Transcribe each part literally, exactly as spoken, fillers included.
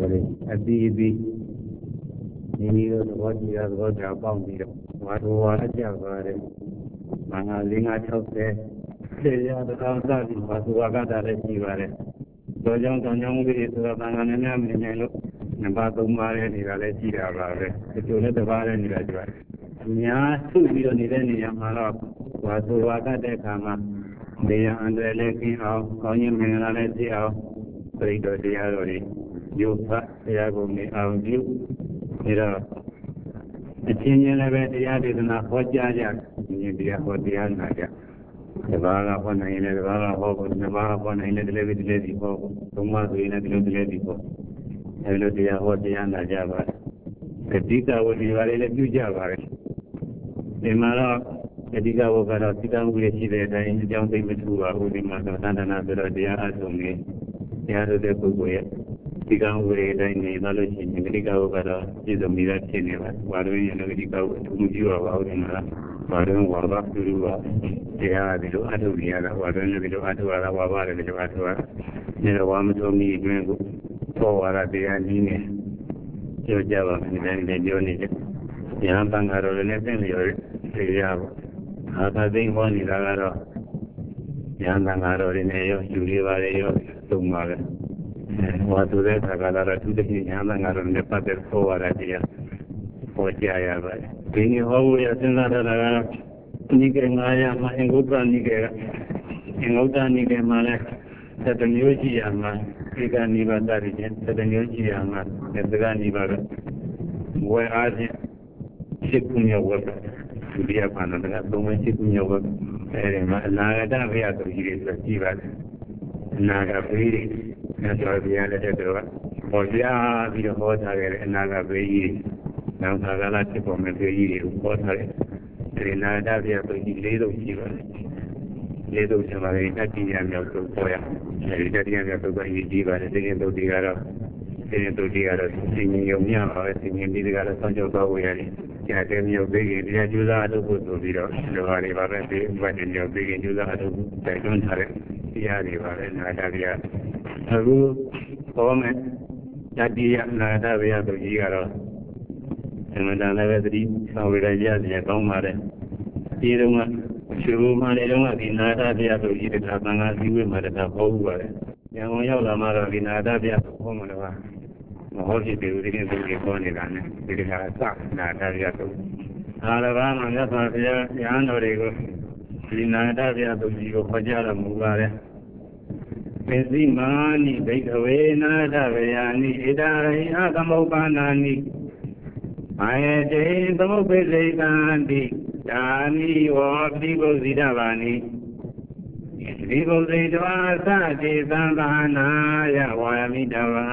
ပါတယ်အတိအပိဒီလိုသဘောကြည့်ရသဘောကြပေါင်းပြီးတော့ဘာလို့ဝါရကြပါတယ်မင်္ဂလာလေးငါး၆၀သေရတထောင်စပြီးဘာသူဝါကတာလည်းရှိပါတယ်သောကြောင့်တောင်ကြောင့်ဝိရိဆိုတော့သံဃာများများမြင်နေလို့နံပါတ်သုံးပါးရဲ့နေတာလည်းရှိတာပါပဲဒီလိုနဲ့တစ်ပါးရဲ့နေတာကြွားအများစုပြီးတော့နေတဲ့နေရာမှာတော့ဘာသူဝါကတဲ့အခါမှာနေရာအန္တရာယ်လည်းကင်းအောင်ကောင်းခြင်းမင်္ဂလာလည်းဖြစ်အောင်ပြိတ္တတရားတော်တွေယုတ်ဖတ်တရားကိုမြင်အောင်ပြုပြီးတော့အချင်းချင်းလည်းပဲတရားဒေသနာဟောကြားကြဉာဏ်တရားဟောတရားနာကြတပါးကဟောနိုင်ရင်လည်းတပါးကဟောဖို့နှစ်ပါးဟောနိုင်ရင်လည်းတည်းတည်းဒီဟောဖို့သုံးပါးဆိုရင်လည်းတည်းတည်းဒီဟောအဲဒီလိုတရားဟောတရားနာကြပါအဓိကဝတိပါလေလည်းပြုကြပါရဲ့ဒီမှာတော့အဓိကဝကတော့သီတံဝိရရှိတဲ့အတိုင်းအကြောင်းသိမထူပါဘူးဒီမှာတော့သန္တနာဆိုတော့တရားအထုံနေတရားတို့တဲ့ပုဂ္ဂိုလ်ရဲ့ဒီကံဝိရတိုင်းနေသွားလို့ရှိရင်ဒီကဝကတော့ပြည့်စုံပြီးသားဖြစ်နေပါဘာလို့ရင်လည်းဒီကဝအထူးမပြုရပါဘူးဒီမှာဘာလို့ဝါဘာပြုလို့ပါတရားဒီလိုအထုနေရတာဘာလို့လဲဒီလိုအထုရတာဝါပါတယ်ဒီလိုအထုရနေတော့ဝါမထုံမီအတွင်းကိုသောဝါရတရားကြီးနေပြောကြပါမယ်ဒီတိုင်းပြောနေတယ်ဉာဏ်ပံဃာတော်လည်းသိလျော်သိရပါအာသာသိဟောနေတာကတော့ဉာဏ်ပံဃာတော်တွေနဲ့ရောယူရပါတယ်ရောသုံးပါပဲဝါသူတဲ့ခါကလာတော့သူတည်းဉာဏ်ပံဃာတော်နဲ့ပတ်သက်သောဝါရတရားဟောကြားရပါတယ်ဒီနေ့ဟောဖို့ရစဉ်းစားထားတာကတော့နိကေငါးရမှာအင်္ဂုတ္တနိကေကအင်္ဂုတ္တနိကေမှာလည်းသတ္တမျိုးရှိရမှာဧကနိဗ္ဗာန်တည်းချင်းသတ္တမျိုးရှိရမှာသက္ကနိဗ္ဗာန်ဝေအားဖြင့်ရှိခုမြောက်ဝတ်ဒုတိယပါဏကသုံးဝရှိခုမြောက်ဝတ်အဲဒီမှာအနာဂတဘုရားသူကြီးတွေဆိုကြည်ပါတယ်အနာဂတ်ဘေးတွေမြတ်စွာဘုရားလက်ထက်တော်ကဟောကြားပြီးတော့ဟောထားခဲ့တဲ့အနာဂတ်ဘေးကြီးနောက်သာကလာဖြစ်ပေါ်မဲ့ဘေးကြီးတွေကိုဟောထားတယ်အဲဒီအနာဂတ်ဘုရားသူကြီးလေးလုံးရှိပါတယ်လေးလုံးဆံပါလေတတိယမြောက်ဆုံးဟောရအဲဒီတတိယမြောက်ဆုံးကရေးကြည့်ပါတယ်ဒီရင်တို့ဒီကတော့ဒီရင်တို့ဒီကတော့သိဉ္ဇုံမြပါပဲသိဉ္ဇဒီကတော့ဆောင်းကျော်သွားဖို့ရတယ်ကျတဲ့မျိုးသိရင်တရားကျူးစာအလုပ်ဖို့ဆိုပြီးတော့လောဟာတွေပါပဲဒီဘက်မျိုးသိရင်ကျူးစာအလုပ်တိုက်တွန်းထားတဲ့တရားတွေပါပဲနာတာပြအခုဘောမယ်တတိယနာတာဗျာသူကြီးကတော့အမှန်တန်လည်းပဲသတိဆောင်ဝေရရရကောင်းပါတယ်ဒီတော့ကရှင်ဘုမာတွေတော့ဒီနာတာဗျာသူကြီးတခါသံဃာစည်းဝေးမှာတခါဟောဘူးပါတယ်ဉာဏ်ဝင်ရောက်လာမှတော့ဒီနာတာဗျာဟောမှာတော့မဟုတ်ဖြစ်တယ်ဒီနေ့သူကြီးခေါ်နေတာနဲ့ဒီကကစနာတာပြတ်တော့အာရဘာမှာမြတ်စွာဘုရားဉာဏ်တော်တွေကိုဒီနာတာပြတ်သူကြီးကိုခေါ်ကြတော်မူပါတယ်ပစ္စည်းမာနိဘိကဝေနာတဗယာနိဣဒာရိအသမုပ္ပါဏာနိအာယတေသမုပ္ပိစေကံတိဒါနိဝောပိပုဇိတဗာနိဒီပုဇိတဝါသတိသံဃာနာယဝါယမိတဝံ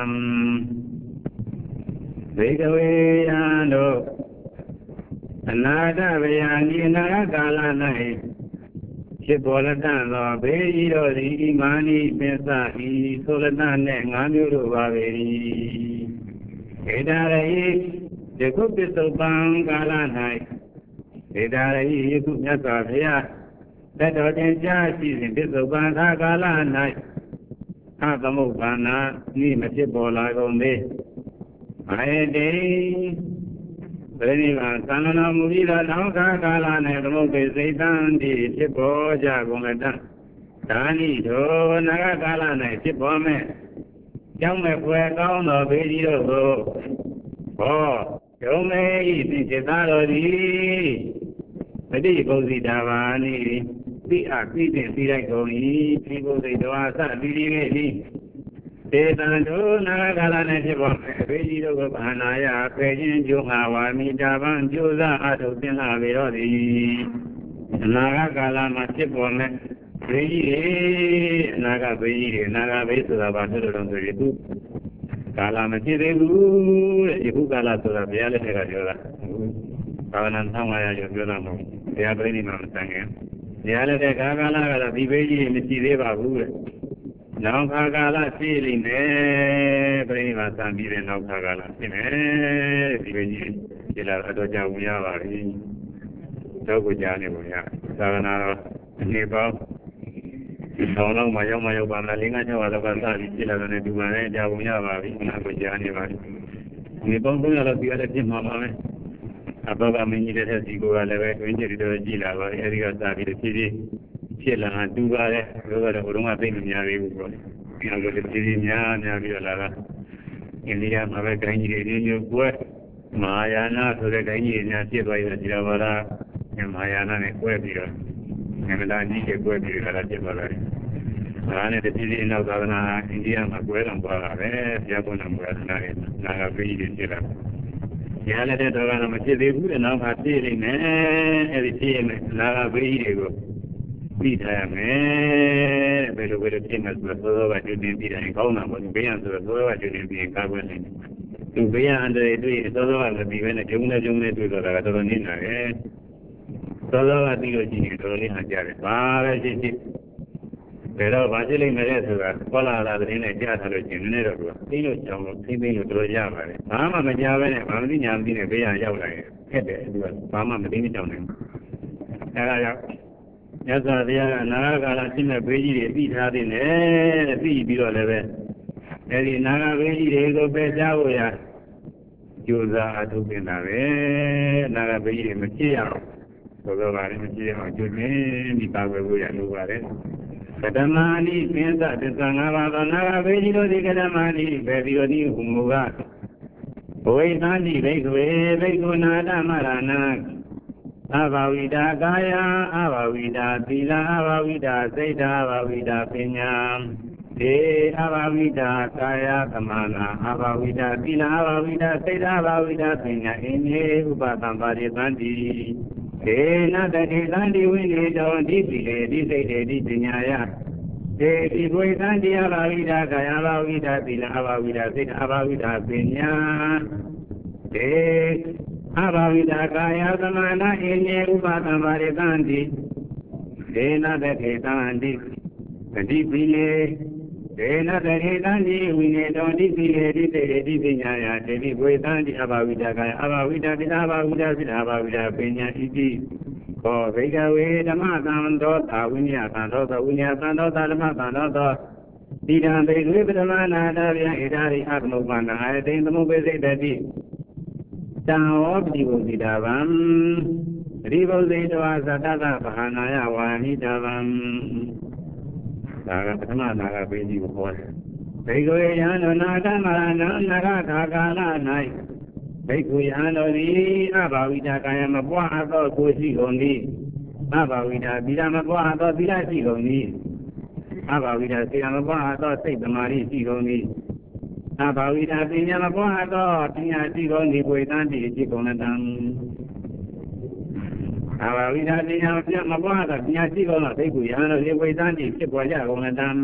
ဘေကဝေယံတို့အနာတဗယာနိအနာကာလ၌ဖြစ်ပေါ်လက်တန်သောဘေးဤတော်သည်ဣမာနိပစ္စဤဆိုလတနှင့်ငါးမျိုးတို့ပါပေ၏ဧတာရိယခုပစ္စုပန်ကာလ၌ဧတာရိယခုမြတ်စွာဘုရားလက်တော်တင်ကြားရှိစဉ်ပစ္စုပန်သာကာလ၌အသမုပ္ပါဏာဤမဖြစ်ပေါ်လာကုန်သေးအာယတေပရိနိဗ္ဗာန်သံဃာမူပြီးသောနောက်ခါကာလ၌သမုပ္ပေစိတ်တံတိဖြစ်ပေါ်ကြကုန်တံဒါနိသောနာဂကာလ၌ဖြစ်ပေါ်မဲ့ကြောင်းမဲ့ဖွယ်ကောင်းသောဘေးကြီးတို့ကိုဟောယုံမေဤသင်္จิตသားတော်သည်ပฏิပုဇ္ဇိတာဘာနိတိအပိတိသိလိုက်ကုန်၏ဒီပုဇ္ဇိတဝါသတိတိ၏ဒေသံတို့နာဂကာလ၌ဖြစ်ပေါ်မဲ့ဘေးကြီးတို့ကိုဘာနာယဖယ်ခြင်းကျိုးငါဝါမိတာပံကျိုးစားအထုသင်လာပေတော့သည်အနာဂကာလမှာဖြစ်ပေါ်မဲ့ဘေးကြီးတွေအနာဂဘေးကြီးတွေအနာဂဘေးဆိုတာဘာလို့လဲဆိုရင်သူကာလမဖြစ်သေးဘူးတဲ့ယခုကာလဆိုတာဘုရားလက်ထက်ကပြောတာဘာဝနာသံဃာရပြောပြောတာမဟုတ်ဘုရားပြိဋိမာမဆန်ခင်ဘုရားလက်ထက်ကကာလကတော့ဒီဘေးကြီးမရှိသေးပါဘူးတဲ့နောက်ခါကာလရှိလိမ့်မယ်ပြိဋိမာသံပြီးတဲ့နောက်ခါကာလဖြစ်မယ်ဒီဘေးကြီးဒီလာအတော်ကြာဝင်ရပါပြီတော့ကိုကြားနေပုံရသာသနာတော်အနေပေါင်းဆောင်းတော့မရောက်မရောက်ပါလားလင်းက၆ပါးလောက်ကစပြီးဖြစ်လာတဲ့ဒီမှာလည်းကြာပုံရပါပြီခဏကိုကြာနေပါပြီဒီပေါင်းသုံးရတော့ဒီရတဲ့ဖြစ်မှာပါပဲအဘကမင်းကြီးတဲ့စီကိုကလည်းပဲတွင်းကျတွေတော့ကြည်လာပါပြီအဲဒီကစပြီးဖြည်းဖြည်းဖြစ်လာတူပါတဲ့ဘုရားတော်ဘုရားသိမများသေးဘူးပေါ့ဒီလိုဖြည်းဖြည်းများများပြီးတော့လာတာအိန္ဒိယမှာပဲတိုင်းကြီးတွေမျိုးကွဲမဟာယာနဆိုတဲ့တိုင်းကြီးတွေများဖြစ်သွားရတဲ့ဒီလိုပါလားမဟာယာနနဲ့ကွဲပြီးတော့ငမလာကြီးတွေကွဲပြီးတော့လာဖြစ်သွားတယ်ဒါနဲ့တတိယနောက်သာသနာအိန္ဒိယမှာကွဲတော်သွားတာပဲဘုရားကုဏဘုရားသနာရဲ့နာဂပိကြီးတွေဖြစ်လာရလည်းတဲ့တော်ကတော့မဖြစ်သေးဘူးတဲ့နောက်ကဖြစ်နေမယ်အဲဒီဖြစ်ရမယ်နာဂပိကြီးတွေကိုပြီးထားရမယ်တဲ့ဘယ်လိုဘယ်လိုဖြစ်နေဆိုတော့သောသောကကျွတင်ပြီးတိုင်းကောင်းတာပေါ့ဘေးရန်ဆိုတော့သောသောကကျွတင်ပြီးရင်ကာကွယ်နိုင်တယ်သူဘေးရန်အန္တရာယ်တွေ့သောသောကလည်းပြီးပဲနဲ့ဂျုံနဲ့ဂျုံနဲ့တွေ့တော့တာကတော်တော်နည်းနာတယ်သောသောကပြီးလို့ရှိရင်တော်တော်လေးဟန်ကြတယ်ဘာပဲရှိရှိဘယ်တော့ဘာဖြစ်လိမ့်မယ်လဲဆိုတာခေါ်လာတာသတင်းနဲ့ကြားထားလို့ရှိရင်နည်းနည်းတော့သူကသိလို့ကြောင်းလို့သိသိလို့တော်ရပါတယ်ဘာမှမကြားပဲနဲ့ဘာမသိညာမသိနဲ့ဘေးရန်ရောက်လာရင်ခက်တယ်သူကဘာမှမသိမကြောက်နိုင်ဘူးအဲဒါကြောင့်မြတ်စွာဘုရားကအနာဂတ်ကာလရှင်းတဲ့ဘေးကြီးတွေသိထားတဲ့နဲ့သိပြီးတော့လည်းပဲအဲဒီနာဂဘေးကြီးတွေကိုပယ်ရှားဖို့ရကြိုးစားအထုတ်နေတာပဲနာဂဘေးကြီးတွေမဖြစ်ရအောင်သောသောကလည်းမဖြစ်ရအောင်ကြိုးနေပြီးပါပဲဖို့ရလိုပါတယ်ကတမဏိပင်သသစ္စာ၅ပါးသောနာဂဘေးကြီးတို့ဒီကတမဏိပဲဒီလိုဒီဟုမူကဘဝိသန္တိဘိက္ခဝေဘိက္ခုနာတမရဏအဘဝိတာကာယအဘဝိတာသီလအဘဝိတာစိတ်အဘဝိတာပညာေအဘဝိတာကာယသမနာအဘဝိတာသီလအဘဝိတာစိတ်အဘဝိတာပညာအင်းေဥပသံပါရိသန္တိေနတတိသန္တိဝိနေတောဒီတိလေဒီစိတ်တေဒီပညာယေဒီဝိသန္တိအဘဝိတာကာယအဘဝိတာသီလအဘဝိတာစိတ်အဘဝိတာပညာေအဘဝိတာကာယသမနာအင်းေဥပသံပါရိသန္တိေနတတိသန္တိတတိပိလေဒေနတရေတန္တိဝိနေတောတိပိလေတိတေတိပညာယတေတိဝေသန္တိအဘဝိတာကာယအဘဝိတာပိတာအဘဝိတာပိတာအဘဝိတာပညာဣတိခောဘိကဝေဓမ္မသံသောသာဝိညာသံသောသောဝိညာသံသောသာဓမ္မသံသောသောတိတံဘေဝေပရမနာတဗျာဣဒာရိအသမုပ္ပန္နအာယတိသမုပ္ပေစိတတိတံဟောပိဘုဇိတာဗံရိဘုဇိတဝါသတ္တသဗဟာနာယဝါဟိတဗံဒါကပထမနာဂဘေးကြီးကိုခေါ်တယ်။ဘိက္ခုယံသောနာဂမရဏနာဂထာကာလ၌ဘိက္ခုယံတို့သည်အဘဝိတာကာယမပွားသောကိုရှိကုန်သည်။အဘဝိတာသီလမပွားသောသီလရှိကုန်သည်။အဘဝိတာစေတမပွားသောစိတ်သမာဓိရှိကုန်သည်။အဘဝိတာပညာမပွားသောပညာရှိကုန်သည်ဝေသန္တိရှိကုန်တံအဘဝိဒာပညာပြမပွားတာပညာရှိကောင်းတော့သိကူရဟန်းတို့ဒီဝိသန္တိဖြစ်ပေါ်ကြကုန်တဲ့တံ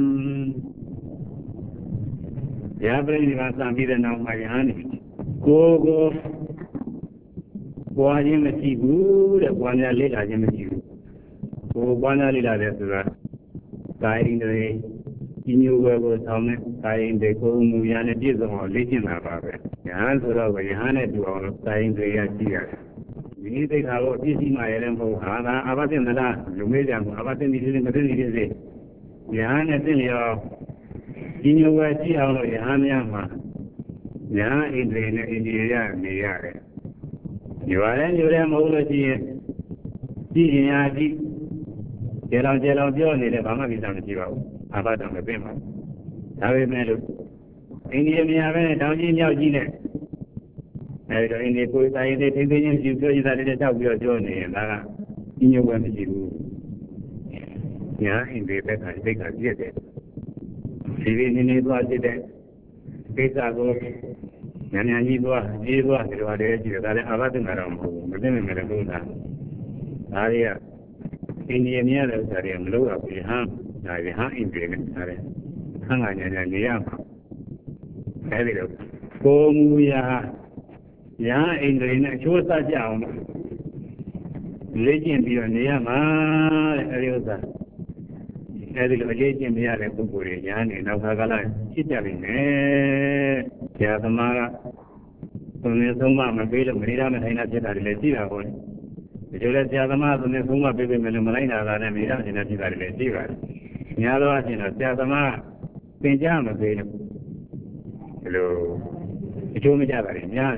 ရပရိနိဗ္ဗာန်စံပြီးတဲ့နောက်မှာယဟန်ကိုကိုပွားခြင်းမရှိဘူးတဲ့ပွားများလေ့လာခြင်းမရှိဘူးကိုပွားများလေ့လာတယ်ဆိုတာကာယင်တွေဒီမျိုးဝဲကိုဆောင်းတဲ့ကာယင်တွေကိုမူရနဲ့ပြည့်စုံအောင်လေ့ကျင့်တာပါပဲယဟန်ဆိုတော့ယဟန်နဲ့တူအောင်ကာယင်တွေရရှိရတယ်ဒီသိက္ခာကိုပြည့်စုံမှလည်းမဟုတ်ဟာသာအဘသိမလားလူမေးကြံအဘသိနေတယ်မသိနေတယ်စေယဟန်နဲ့သိလျောဒီမျိုးပဲရှိအောင်လို့ယဟန်များမှာယဟန်ဣန္ဒြေနဲ့ဣန္ဒြေရနေရတယ်ဒီပါလဲညိုတယ်မဟုတ်လို့ရှိရင်ကြည့်ရင်အားကြည့်ကျေလောင်ကျေလောင်ပြောနေတယ်ဘာမှကိစ္စမရှိပါဘူးအဘတောင်လည်းပြင်ပါဒါပေမဲ့လို့ဣန္ဒြေမြာပဲတောင်ကြီးမြောက်ကြီးနဲ့အဲဒီတော့အင်းဒီကိုယ်တိုင်တွေထိသိချင်းပြုပြောရတာတွေတောက်ပြီးတော့ပြောနေရင်ဒါကညညဝဲမရှိဘူး။ညာအင်းဒီဘက်ကသိက္ခာပြည့်တယ်။ဒီဒီနေနေသွားဖြစ်တဲ့ကိစ္စကိုညညကြီးသွားကြီးသွားဒီလိုအရေးကြီးတယ်ဒါလည်းအာဘသိမှာတော့မဟုတ်ဘူးမသိနိုင်မယ်လို့ဆိုတာ။ဒါတွေကအိန္ဒိယမြတ်တဲ့ဥစ္စာတွေမလို့ရဘူးဟမ်ဒါတွေဟမ်အင်းဒီနဲ့ဒါလည်းခန့်ခါညာညာနေရမှာ။အဲဒီတော့ကိုမူရာညာအိန္ဒြေနဲ့အကျိုးစားကြအောင်လေ့ကျင့်ပြီးတော့နေရမှာတဲ့အဲဒီဥစ္စာအဲဒီလိုလေ့ကျင့်မရတဲ့ပုဂ္ဂိုလ်တွေညာနေနောက်ခါကလာဖြစ်ကြပြီနဲ့ဆရာသမားကသူနဲ့ဆုံးမမပေးလို့မနေရမထိုင်တာဖြစ်တာတွေလည်းရှိတာပေါ့ဒီလိုလဲဆရာသမားသူနဲ့ဆုံးမပေးပေးမယ်လို့မလိုက်တာကလည်းမနေရမထိုင်တာဖြစ်တာတွေလည်းရှိပါတယ် nhà đó thì nó cha ta mà bên cha mà về hello chỗ mới cha vậy nha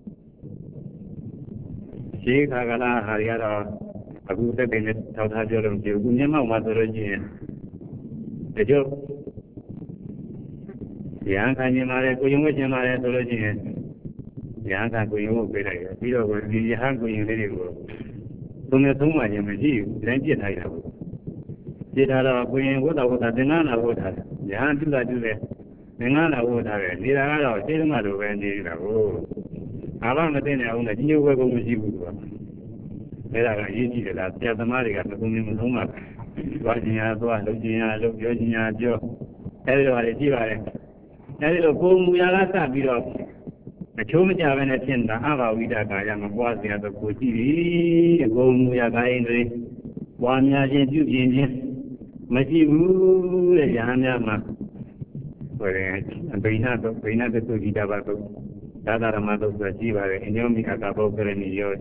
chỉ khá là là hay là à cũng sẽ bên thao thao cho đồng chịu cũng nhớ mau mà rồi gì để cho nhà cái nhà mà đấy cũng giống cái nhà mà đấy rồi gì nhà cái cũng giống cái này bây giờ cái gì hàng cũng như thế này rồi tôi nghe thông mà nhà mình chỉ đến chuyện này thôi chỉ là là cũng như cái đầu ta tiếng Anh là cái thằng nhà chúng ta chúng ta tiếng Anh là cái thằng đi ra đó chỉ mà đồ về đi là ô à ba cái này ông này nhiều cái cũng chỉ biết đây là cái gì là theo tâm lý cái cũng như thông mà qua nhà tôi lúc nhà lúc giờ nhà cho cái đó là gì vậy cái đó cũng mua ra sao bây giờ chỗ mình chơi này tiền đã ăn vào vida cái nhà mà qua nhà tôi cũng chỉ đi cũng mua ra cái này qua nhà trên chịu tiền chứ mà chỉ mua để nhà nhà mà rồi bây giờ tôi bây giờ tôi đi đâu tôi đã ra mà tôi chỉ vậy nhưng mà các bạn cái này nhiều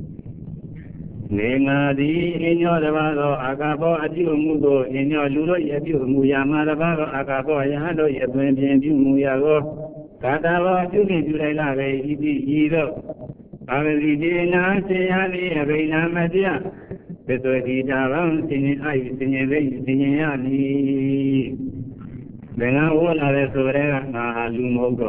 Nenga di inyo dabado akabo adiu mudo inyo lulo yadiu muyama dabado akabo yahado yadwen bien diu muyago katabo juki julai la be idi ido avri dina seyali abina madia beto di dalam sini ai sini be sini yani dengan wala le sore na lu mogo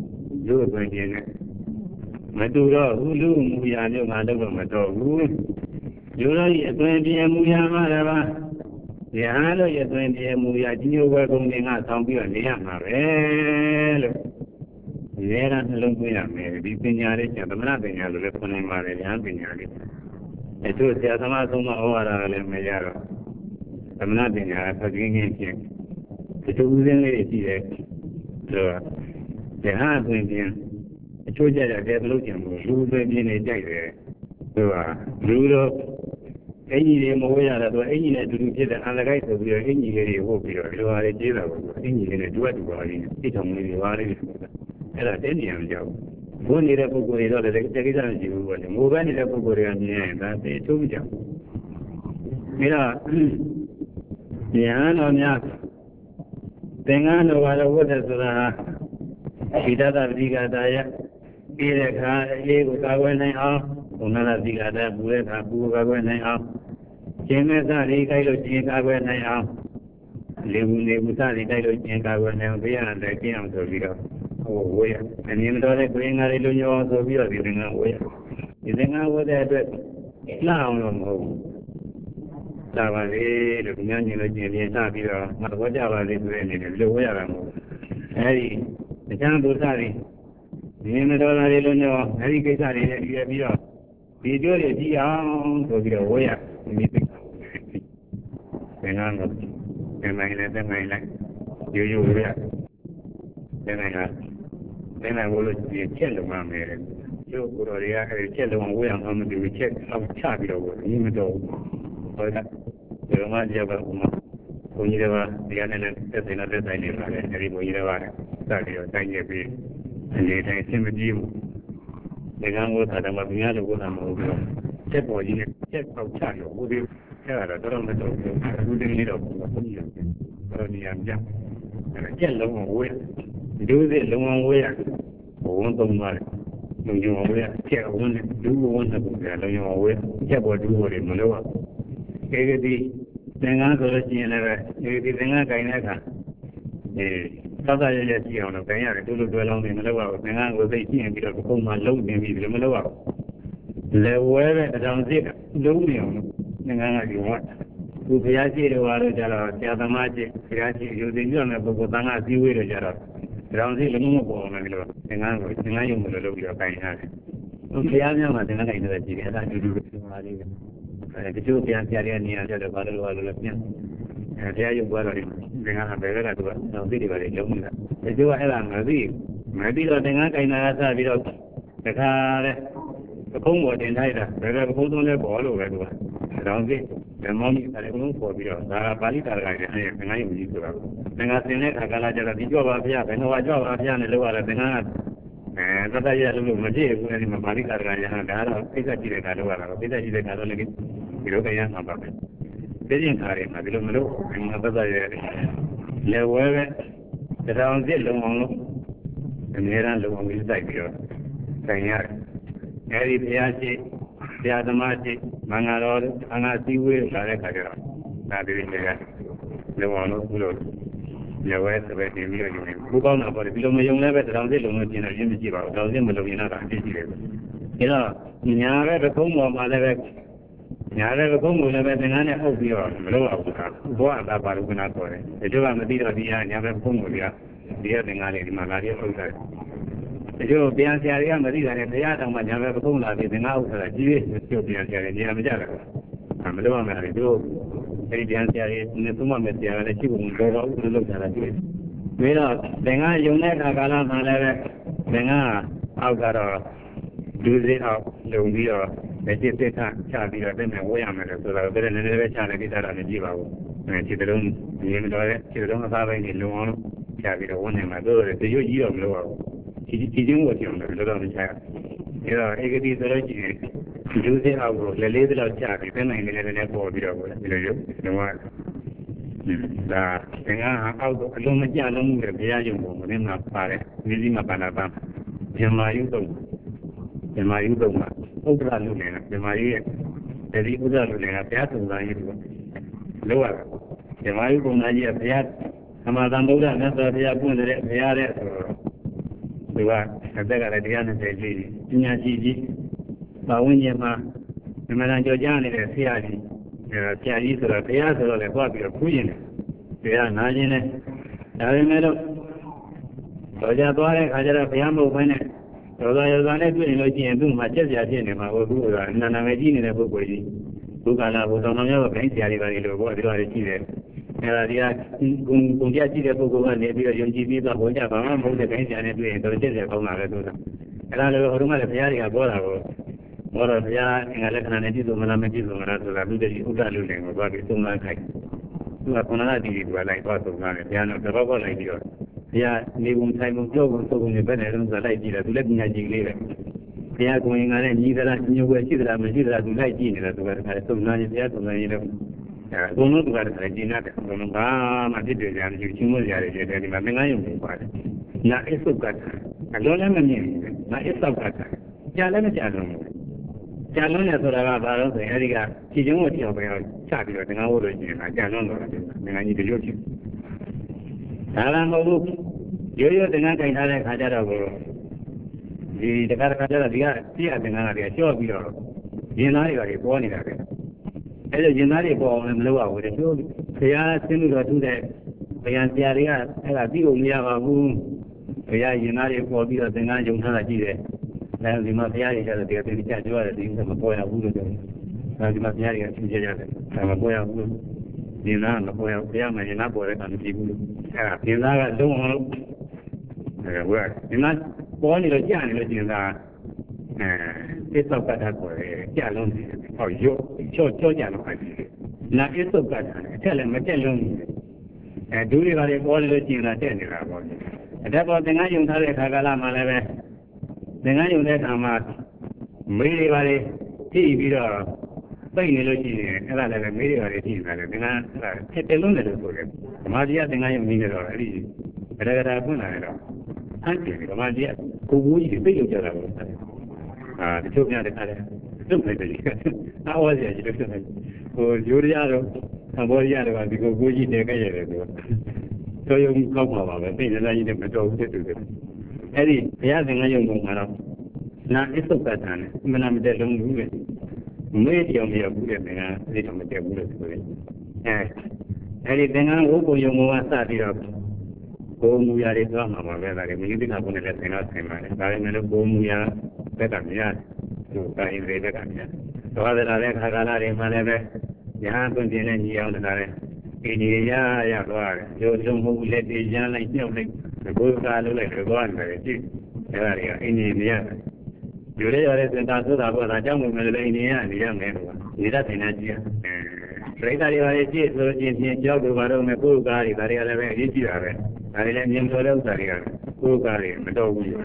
lu ben bienမတူတော့ဘူးလူမူရမျိုးငါတော့မတော့ဘူးလူတို့ရဲ့အတွင်ပြည့်မူရမှာလည်းပါဒီအားလို့ရဲ့အတွင်ပြည့်မူရကြီးညိုဘွယ်ကုန်တွေငါဆောင်ပြီးတော့နေရမှာပဲလို့ရဲရနှလုံးသွင်းရမယ်ဒီပညာလေးကျသမဏပညာလို့လည်းခေါ်နိုင်ပါတယ်ဉာဏ်ပညာလေးအဲတို့ဆရာသမားဆုံးမဩဝါဒလည်းမရတော့သမဏပညာဖတ်ခြင်းချင်းချင်းဒီလိုဦးစင်းလေးရှိတယ်ဆိုတော့ဒီဟာအတွင်ပြည့်အချိုးကြတဲ့ဘယ်လိုကြံလို့လူတွေပြင်းနေကြိုက်တယ်သူကလူတော့အင်ကြီးတွေမဝဲရတော့အင်ကြီးနဲ့အတူတူဖြစ်တဲ့အန်လကိုက်ဆိုပြီးတော့အင်ကြီးလေးတွေဟုတ်ပြီးတော့လူဟာတွေကျေးတာပေါ့အင်ကြီးလေးနဲ့တူအပ်တူပါလိမ့်အိတ်ထောင်လေးတွေပါလိမ့်အဲ့ဒါတင်းနေရမကြောက်ဘုန်းနေတဲ့ပုဂ္ဂိုလ်တွေတော့လည်းတကိစ္စမရှိဘူးပေါ့လေမိုးပန်းနေတဲ့ပုဂ္ဂိုလ်တွေကမြင်ရင်ဒါသိအထူးမကြောက်ပြီးတော့ဉာဏ်တော်များသင်္ကန်းတော်ကတော့ဝတ်တယ်ဆိုတာဒီတတပရိကတာယပြီးတဲ့အခါအေးကိုကာကွယ်နိုင်အောင်ဘုံနာတိကတာပူတဲ့အခါပူကာကွယ်နိုင်အောင်ရှင်မဲ့စရိကြိုက်လို့ရှင်ကာကွယ်နိုင်အောင်လေဘူးလေဘူးစရိကြိုက်လို့ရှင်ကာကွယ်နိုင်အောင်ဘေးရတဲ့ကျင်းအောင်ဆိုပြီးတော့ဟိုဝေးရအမြင်တော်တဲ့ကိုရင်ငါလေးလူညောအောင်ဆိုပြီးတော့ဒီငါဝေးရဒီငါဝေးတဲ့အတွက်လှအောင်လို့မဟုတ်ဘူးသာပါလေလို့ညဉ့်ညင်လို့ကျင်ပြင်းစပြီးတော့ငါတော့ကြပါလေဆိုတဲ့အနေနဲ့လို့ဝေးရတာမဟုတ်အဲဒီတရားဒုစရိဒီမတော်လာလေးလုံးရောအဲဒီကိစ္စတွေနဲ့ပြီးပြီးတော့ဒီကျိုးတွေကြည့်အောင်ဆိုပြီးတော့ဝေးရဒီသိက္ခာသင်္ကန်းကိုသင်္မိုင်းနဲ့သင်္မိုင်းလိုက်ရိုးရိုးဝေးရသင်္မိုင်းကသင်္မိုင်းကိုလို့ချက်လုံးမှမယ်ကျိုးကိုယ်တော်တွေကအဲဒီချက်လုံးဝေးအောင်မှမတူချက်အောင်ချပြီးတော့ဒီမတော်ဟောတာဒီမှာကြပါဦးမှာဘုန်းကြီးတွေကတရားနဲ့သက်ဆိုင်တဲ့ဆိုင်နေပါတယ်အဲဒီဘုန်းကြီးတွေကစပြီးတော့တိုင်းနေပြီးအနေတိုင်းအဆင်မပြေဘူးဒီကံကိုသာဓမ္မပညာလို့ကိုယ်ကမဟုတ်ဘူးချက်ပေါ်ကြီးနဲ့ချက်ပေါက်ချရောဘုရားအဲ့ဒါတော့တော်တော်မတော်ဘူးအခုတည်းလေးတော့ဘုန်းကြီးကတော်နေရကြအဲ့ချက်လုံးဝဝေးဒုစရလုံးဝဝေးရဘုံသုံးပါတယ်လုံယုံဝေးချက်ဝန်းဒုဝန်းတဲ့ပုံစံလုံယုံဝေးချက်ပေါ်ဒုပေါ်တွေမလို့ကေကတိသင်္ကန်းဆိုလို့ရှိရင်လည်းကေကတိသင်္ကန်းကိုင်တဲ့အခါအဲသာသာရရကြည့်အောင်လို့ခင်ရတယ်တူတူတွဲလောင်းနေမလို့ပါဘူးသင်္ကန်းကိုသိကျင့်ပြီးတော့ပုံမှန်လုံးနေပြီဒီလိုမလို့ပါဘူးလေဝဲပဲအတောင်စစ်လုံးနေအောင်လို့သင်္ကန်းကယူသွားသူဘုရားရှိတော်ကတော့ကြတော့ဆရာသမားရှိဘုရားရှိယူသိပြောတဲ့ပုဂ္ဂိုလ်သံဃာစည်းဝေးတော့ကြတော့အတောင်စစ်လုံးမပေါ်အောင်လည်းလို့သင်္ကန်းကိုသင်္ကန်းယုံမလို့လုပ်ပြီးတော့ကိုင်ရတယ်သူဘုရားများမှာသင်္ကန်းကိုင်နေတဲ့ကြည့်တယ်အဲ့ဒါတူတူပဲဒီမှာလေးပဲအဲဒီကျိုးဘုရားဆရာရဲ့နေရာကျတော့ဘာလို့ဘာလို့လဲပြန်တရားရုပ်သွားတော့သင်္ကန်းကဘယ်ဘက်ကသူကတော့သိတယ်ပါလေလုံးနေတာဒီကျိုးကအဲ့ဒါမသိမသိတော့သင်္ကန်းကိုင်တာကစပြီးတော့တခါလဲပခုံးပေါ်တင်ထားတာဘယ်ကပခုံးသွင်းလဲပေါ်လို့ပဲသူကတောင်သိဓမ္မမိတယ်ဘုံပေါ်ပြီးတော့ဒါပါဠိတာကလည်းအဲ့သင်္ကန်းရုပ်ကြီးဆိုတာသင်္ကန်းသင်တဲ့ခါကလာကြတော့ဒီကြောပါဘုရားဘယ်တော့ကြောပါဘုရားနဲ့လောက်ရတဲ့သင်္ကန်းကအဲသတ္တရလို့လို့မကြည့်ဘူးအဲဒီမှာပါဠိတာကလည်းဒါတော့သိစ္စာကြည့်တဲ့ခါလောက်ရတာသိစ္စာကြည့်တဲ့ခါတော့လည်းဒီလိုကြရမှာပါပဲပြင်းခါရမှာဒီလိုမလို့ငါသက်သက်ရတယ်လေဝဲပဲတောင်စစ်လုံအောင်လို့အများအားလုံအောင်ကြီးစိုက်ပြီးတော့ဆိုင်ရတယ်အဲဒီဘုရားရှိဆရာသမားရှိမင်္ဂလာတော်အငါစည်းဝေးလာတဲ့ခါကျတော့ဒါဒီနေ့ကလုံအောင်လို့ဘုလို့လေဝဲသဘက်တင်ပြီးတော့ယူနေဘုကောင်းတာပေါ့ဒီလိုမယုံလည်းပဲတောင်စစ်လုံလို့ပြင်တော့ရင်းမရှိပါဘူးတောင်စစ်မလုံရင်တော့အဖြစ်ရှိတယ်အဲတော့ညာပဲပကုံးပေါ်မှာလည်းပဲညာလည်းပကုံးကိုလည်းပဲသင်္ကန်းနဲ့အုပ်ပြီးတော့မလုပ်အောင်ဘူးဘောအတာပါလို့ခဏခေါ်တယ်ဒီလိုကမသိတော့ဒီဟာညာပဲပကုံးကိုပြဒီရသင်္ကန်းလေးဒီမှာလာပြီးအုပ်ထားတယ်ဒီလိုပြန်ဆရာတွေကမသိတာနဲ့တရားတော်မှညာပဲပကုံးလာပြီးသင်္ကန်းအုပ်ထားတာကြီးကြီးကျုပ်ပြန်ဆရာတွေနေရာမကြတာမလုပ်ရမယ်လေတို့အဲဒီပြန်ဆရာတွေနဲ့သုံးမမဲ့ဆရာကလည်းရှိဖို့တော်တော်ဦးလို့လုပ်ကြတာတွေ့ပြီးတော့သင်္ကန်းယုံတဲ့အခါကာလမှာလည်းပဲသင်္ကန်းအောက်ကတော့ဒူးစင်းအောင်လုံပြီးတော့လက်ကျစ်သက်ချပြီးတော့တဲ့နဲ့ဝဲရမယ်လို့ဆိုတော့တဲ့နည်းနည်းပဲချတယ်ကိစ္စတော့မကြည့်ပါဘူးအဲခြေတုံးဒီမတော်တဲ့ခြေတုံးအသားပိုင်းတွေလုံအောင်လို့ချပြီးတော့ဝန်းနေမှာတို့တယ်တရွတ်ကြီးတော့မလို့ပါဘူးဒီဒီချင်းဝတ်ကြအောင်လို့တော့မချရအဲတော့ဧကတိဆိုတော့ကြည့်ဒူးစင်းအောင်ကိုလက်လေးသလောက်ချပြီးတဲ့နိုင်လေးလည်းပေါ်ပြီးတော့ဒီလိုရုပ်တော့ဒါသင်္ကန်းအောက်တော့အလုံးမကြလုံးဘူးလေဘုရားယုံပုံမင်းမှာပါတယ်ဒီစီမှာပါလာပါဇမယုတုံဇမယုတုံမှာဥဒ္ဒရာလူနေတာဇမယုရဲ့ဒီဥဒ္ဒရာလူနေတာဘုရားသုံးသားကြီးလို့လို့ရဇမယုပုံသားကြီးကဘုရားသမာသမ္ဗုဒ္ဓမြတ်စွာဘုရားပွင့်တဲ့ဘုရားတဲ့ဆိုတော့သူကအသက်ကလည်းတရားနဲ့တည်းကြီးပညာရှိကြီးဘာဝင်းကျင်မှာဓမ္မရန်ကြော်ကြားနေတဲ့ဆရာကြီးအဲဆရာကြီးဆိုတော့ဘုရားဆိုတော့လည်းသွားပြီးတော့ခူးရင်တယ်ဘုရားနားခြင်းနဲ့ဒါပေမဲ့တော့တော်ကြသွားတဲ့ခါကျတော့ဘုရားမဟုတ်ဘဲနဲ့တော်တော်ရောသာနဲ့တွေ့နေလို့ရှိရင်သူ့မှာချက်စရာဖြစ်နေမှာဟိုသူ့ကအနန္တမဲကြီးနေတဲ့ပုဂ္ဂိုလ်ကြီးဘုက္ခလာဘုသောတော်များကဘိန်းဆရာတွေပါလေလို့ဘောဒီလိုရှိတယ်အဲဒါဒီကဂုံဂုံပြကြည့်တဲ့ပုဂ္ဂိုလ်ကနေပြီးတော့ယုံကြည်ပြီးတော့ဘုရားဘာမှမဟုတ်တဲ့ဘိန်းဆရာနဲ့တွေ့ရင်တော်ချက်စရာကောင်းတာပဲသူကအဲဒါလည်းဟိုတုန်းကလည်းဘုရားတွေကပြောတာကိုဘောတော်ဘုရားအင်္ဂါလက္ခဏာနဲ့ပြည့်စုံမလားမပြည့်စုံမလားဆိုတာလူတည်းဥဒ္ဒလူလင်ကိုသွားပြီးသုံးလခိုက်သူကခန္ဓာတိတိကလိုက်သွားသုံးလာတယ်ဘုရားတော့တော့ပေါက်လိုက်ပြီးတော့ဘုရားနေပုံထိုင်ပုံကြောက်ပုံသုံးပုံနဲ့ဘယ်နဲ့လုံးဆိုလိုက်ကြည့်တယ်သူလည်းပညာရှိကလေးပဲဘုရားကိုရင်ကလည်းညီသလားညိုွယ်ရှိသလားမရှိသလားသူလိုက်ကြည့်နေတာသူကတခါသုံးလာရင်ဘုရားသုံးလာရင်တော့အဲဘုံလုံးသူကတခါကျင်းရတယ်ဘုံလုံးဘာမှဖြစ်တယ်ကြတယ်ချင်းမွေးရတယ်ကျတယ်ဒီမှာသင်္ကန်းယုံကိုပါတယ်နာအစုတ်ကအလုံးလည်းမမြင်ဘူးနာအစုတ်ကကြာလည်းမကြာတော့ဘူးကြာလုံးရဆိုတာကဘာလို့ဆိုရင်အဲဒီကခြေကျုံးကိုပြောင်းပြောင်းချပြီးတော့သင်္ကန်းဝတ်လို့ရှိရင်ကြာလုံးတော့တယ်သင်္ကန်းကြီးတရွတ်ဖြစ်ဒါလည်းမဟုတ်ဘူးရိုးရိုးသင်္ကန်းကင်ထားတဲ့ခါကျတော့ကိုဒီတခါတခါကျတော့ဒီကပြည့်အသင်္ကန်းကတွေကကျော့ပြီးတော့ရင်သားတွေကပေါ်နေတာပဲအဲဒါရင်သားတွေပေါ်အောင်လည်းမလုပ်ရဘူးတဲ့သူဘုရားဆင်းလို့တော့သူ့တဲ့ဘုရားဆရာတွေကအဲ့ဒါပြီးလို့မရပါဘူးဘုရားရင်သားတွေပေါ်ပြီးတော့သင်္ကန်းယုံထားတာကြည့်တယ်အဲဒီမှာဘုရားတွေကျတော့တရားသင်ကြကြရတယ်ဒီကမပေါ်ရဘူးလို့ပြောတယ်အဲဒီမှာဘုရားတွေကသင်ကြရတယ်ဒါမပေါ်ရဘူးလို့ဒီနာမပေါ်ရဘုရားမှာရင်သားပေါ်တဲ့ကံမရှိဘူးလို့အဲဒါရင်သားကလုံးအောင်လို့အဲဝဲဒီမှာပေါ်နေလို့ကြာနေလို့ကျင်သားအဲတိသောကတ္တကိုကြာလုံးတယ်ဟောရုပ်ချော့ချော့ကြလို့ခိုင်းတယ်နာတိသောကတ္တအထက်လည်းမတက်လုံးဘူးအဲဒူးတွေကလည်းပေါ်နေလို့ကျင်သားတက်နေတာပေါ့အထက်ပေါ်သင်္ကန်းယုံထားတဲ့ခါကာလမှာလည်းပဲသင်္ကန်းယုံတဲ့အခါမှာမေးတွေပါလေထိပြီးတော့ပိတ်နေလို့ရှိရင်အဲ့ဒါလည်းပဲမေးတွေပါလေထိနေတာလေသင်္ကန်းအဲ့ဒါတက်လုံးတယ်လို့ဆိုတယ်ဓမ္မကြီးကသင်္ကန်းယုံနေတော့အဲ့ဒီဗရဂရာဖွင့်လာတယ်တော့အန်တီဓမ္မကြီးကကိုကိုကြီးပိတ်လို့ကြတာပေါ့အာတချို့များတဲ့ခါလဲတုတ်လိုက်တယ်အာဝါစီကြီးလို့ဆိုတယ်ဟိုယူရီးယားတော့သဘောရီးယားတော့ဒီကိုကိုကြီးတဲခဲ့ရတယ်သူတော်ရုံကောက်ပါပါပဲပိတ်နေတာကြီးနဲ့မတော်ဘူးတဲ့သူကအဲ့ဒီဘုရားသင်္ကန်းယုံပုံကတော့နာအစုတ်ကတန်နဲ့မနာမတက်လုံးဘူးပဲမေးကြောင်ပြဘူးတဲ့သင်္ကန်းအဲ့ဒီတော့မတက်ဘူးလို့ဆိုတယ်အဲအဲ့ဒီသင်္ကန်းဝုတ်ပုံယုံပုံကစပြီးတော့ကိုမူရတွေသွားမှာပါပဲဒါတွေမင်းသိတာဘုန်းနဲ့လည်းသင်တော့ဆိုင်ပါတယ်ဒါပေမဲ့လို့ကိုမူရဘက်ကမရသူတာရင်တွေဘက်ကမရသွားကြတဲ့ခါကာလတွေမှလည်းပဲညာသွင်းပြင်းနဲ့ညီအောင်တကားတယ်အင်းကြီးရရသွားတယ်ရိုးလုံးမဟုတ်လက်တွေရမ်းလိုက်ညှောက်လိုက်ဘုရားလုံးလိုက်သွားနေတယ်ကြည့်အဲ့ဒါတွေကအင်းကြီးမရတယ်ယူရရတဲ့စင်တာဆိုတာကဒါကြောင့်မို့လည်းအင်းကြီးရနေရမယ်လို့နေတတ်တယ်ကြည့်ပရိသတ်တွေပါလေကြည့်ဆိုချင်းချင်းကြောက်သူပါတော့မယ်ပုဂ္ဂိုလ်ကားတွေဒါတွေကလည်းပဲအရေးကြီးတာပဲဒါတွေလည်းမြင်တော်တဲ့ဥစ္စာတွေကပုဂ္ဂိုလ်ကားတွေမတော်ဘူးယူတယ်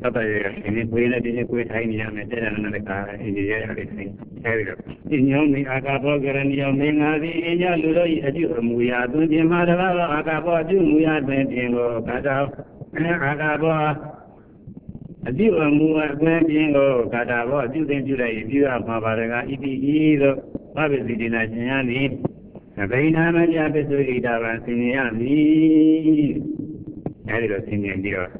တတ်ရဒီကိုရင်းနဲ့ဒီကိုထိုင်းနေရမယ်တဲ့တဲ့ကအိန္ဒိယရတယ်အဲဒီတော့ဒီညောင်းနေအာကာဘောကရဏီယောမင်းငါသည်အညလူတို့၏အပြုအမူအရာသွန်ပြင်မှာတကားသောအာကာဘောအပြုအမူအရာတွင်ပြင်ကိုကာတာအာကာဘောအပြုအမူအကွင်းပြင်ကိုကာတာဘောအပြုသိပြုလိုက်ပြုရမှာပါတကားဣတိဤသို့ဘဝစီဒီနာရှင်ရသည်ဗိနာမပြပစ္စုဣတာဗံဆင်ញရမည်အဲဒီတော့ဆင်ញပြီးတော့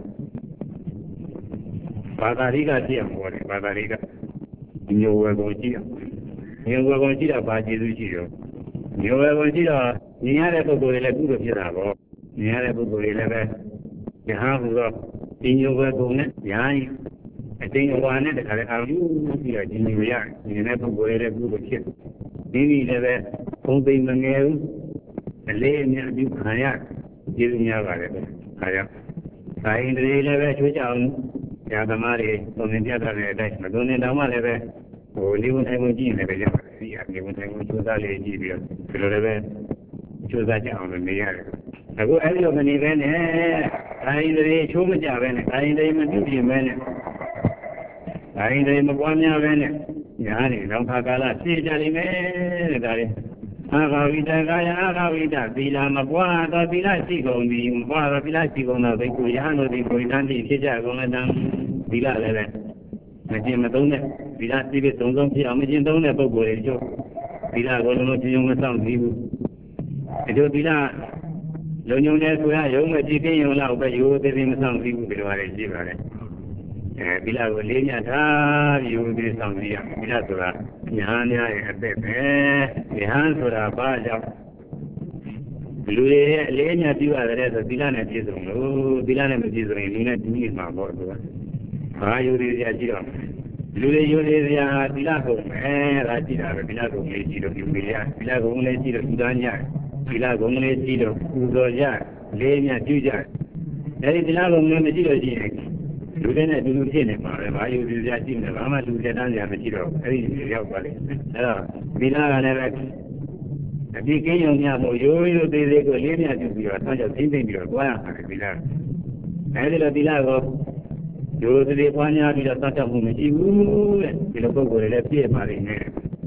ဘာသာရိကကြည့်အောင်ပြောတယ်ဘာသာရိကမျိုးဝယ်ကုန်ကြည့်အောင်မျိုးဝယ်ကုန်ကြည့်တော့ဘာကျေးဇူးရှိရောမျိုးဝယ်ကုန်ကြည့်တော့မြင်ရတဲ့ပုဂ္ဂိုလ်တွေလည်းကုသိုလ်ဖြစ်တာပေါ့မြင်ရတဲ့ပုဂ္ဂိုလ်တွေလည်းပဲယဟန်ဟူသောဒီမျိုးဝယ်ကုန်နဲ့ညာအတင်းအဝါနဲ့တခါလေအာရုံပြီးတော့ဒီမျိုးရမြင်တဲ့ပုဂ္ဂိုလ်တွေလည်းကုသိုလ်ဖြစ်ဒီနည်းလည်းပဲဘုံသိမ့်မငယ်ဘူးအလေးအမြတ်ပြုခံရကျေးဇူးများပါတယ်ပဲအဲဒါဒါအိန္ဒြေလည်းပဲချွေးကြအောင်ญาသမားတွေသုံးသင်ပြတတ်တဲ့အတိုင်းမသုံးသင်တော့မှလည်းပဲဟိုနေဝင်ထိုင်ဝင်ကြည့်နေတယ်ကြပါစီအနေဝင်ထိုင်ဝင်ကြိုးစားလေးကြည့်ပြီးတော့ဒီလိုလည်းပဲကြိုးစားကြအောင်လို့နေရတယ်အခုအဲ့ဒီလိုမနေပဲနဲ့အိန္ဒြေချိုးမကြပဲနဲ့အိန္ဒြေမပြုပြင်ပဲနဲ့အိန္ဒြေမပွားများပဲနဲ့ညာနေတော့ခါကာလဖြည့်ကြလိမ့်မယ်တဲ့ဒါလေးအာဂဝိတကာယအာဂဝိတသီလမပွားတော့သီလရှိကုန်ပြီမပွားတော့သီလရှိကုန်တော့ဘိက္ခုယဟန်တို့ဒီကိုယ်တန်းတိဖြစ်ကြကုန်တဲ့တန်းသီလလည်းပဲမကျင်မသုံးတဲ့သီလသိပြီးသုံးဆုံးဖြစ်အောင်မကျင်သုံးတဲ့ပုဂ္ဂိုလ်တွေကျို့သီလကိုလုံးလုံးကျုံမဆောင်ပြီးဘူးအကျိုးသီလလုံုံတဲ့ဆိုရရုံမကြည့်သိရင်လောက်ပဲရိုးသေးသေးမဆောင်ပြီးဘူးဒီလိုရတယ်ရှိပါတယ်အဲသီလကိုလေးညထားပြီးရိုးသေးဆောင်ပြီးရသီလဆိုတာညာများရဲ့အသက်ပဲဉာဏ်ဆိုတာဘာကြောင့်လူတွေရဲ့အလေးအမြတ်ပြုရတယ်ဆိုသီလနဲ့ပြည့်စုံလို့သီလနဲ့မပြည့်စုံရင်လူနဲ့ဒီနည်းမှာပေါ့သူကဘာယူရည်ရရှိတော့လူတွေယူရည်ရသီလကုန်မယ်ဒါကြည့်တာပဲသီလကုန်လေးကြည့်လို့ယူရည်ရသီလကုန်လေးကြည့်လို့ဥဒါညသီလကုန်လေးကြည့်လို့ပူဇော်ကြလေးအမြတ်ပြုကြအဲဒီသီလကုန်လေးမကြည့်လို့ရှိရင်လူတွေနဲ့အတူတူဖြစ်နေမှာပဲဘာယူရည်ရရှိနေဘာမှလူတွေတန်းကြမရှိတော့အဲဒီရောက်သွားတယ်အဲတော့သီလကလည်းပဲအပြည့်ကင်းရုံများမို့ရိုးရိုးသေးသေးကိုလေးမြတ်ပြုပြီးတော့ဆောင်းချသိမ့်သိမ့်ပြီးတော့ကြွားရမှာသီလအဲဒီလိုသီလကိုရိုးသေးပွားများပြီးတော့ဆောင်းချမှုမရှိဘူးတဲ့ဒီလိုပုဂ္ဂိုလ်တွေလည်းပြည့်ပါလိမ့်မယ်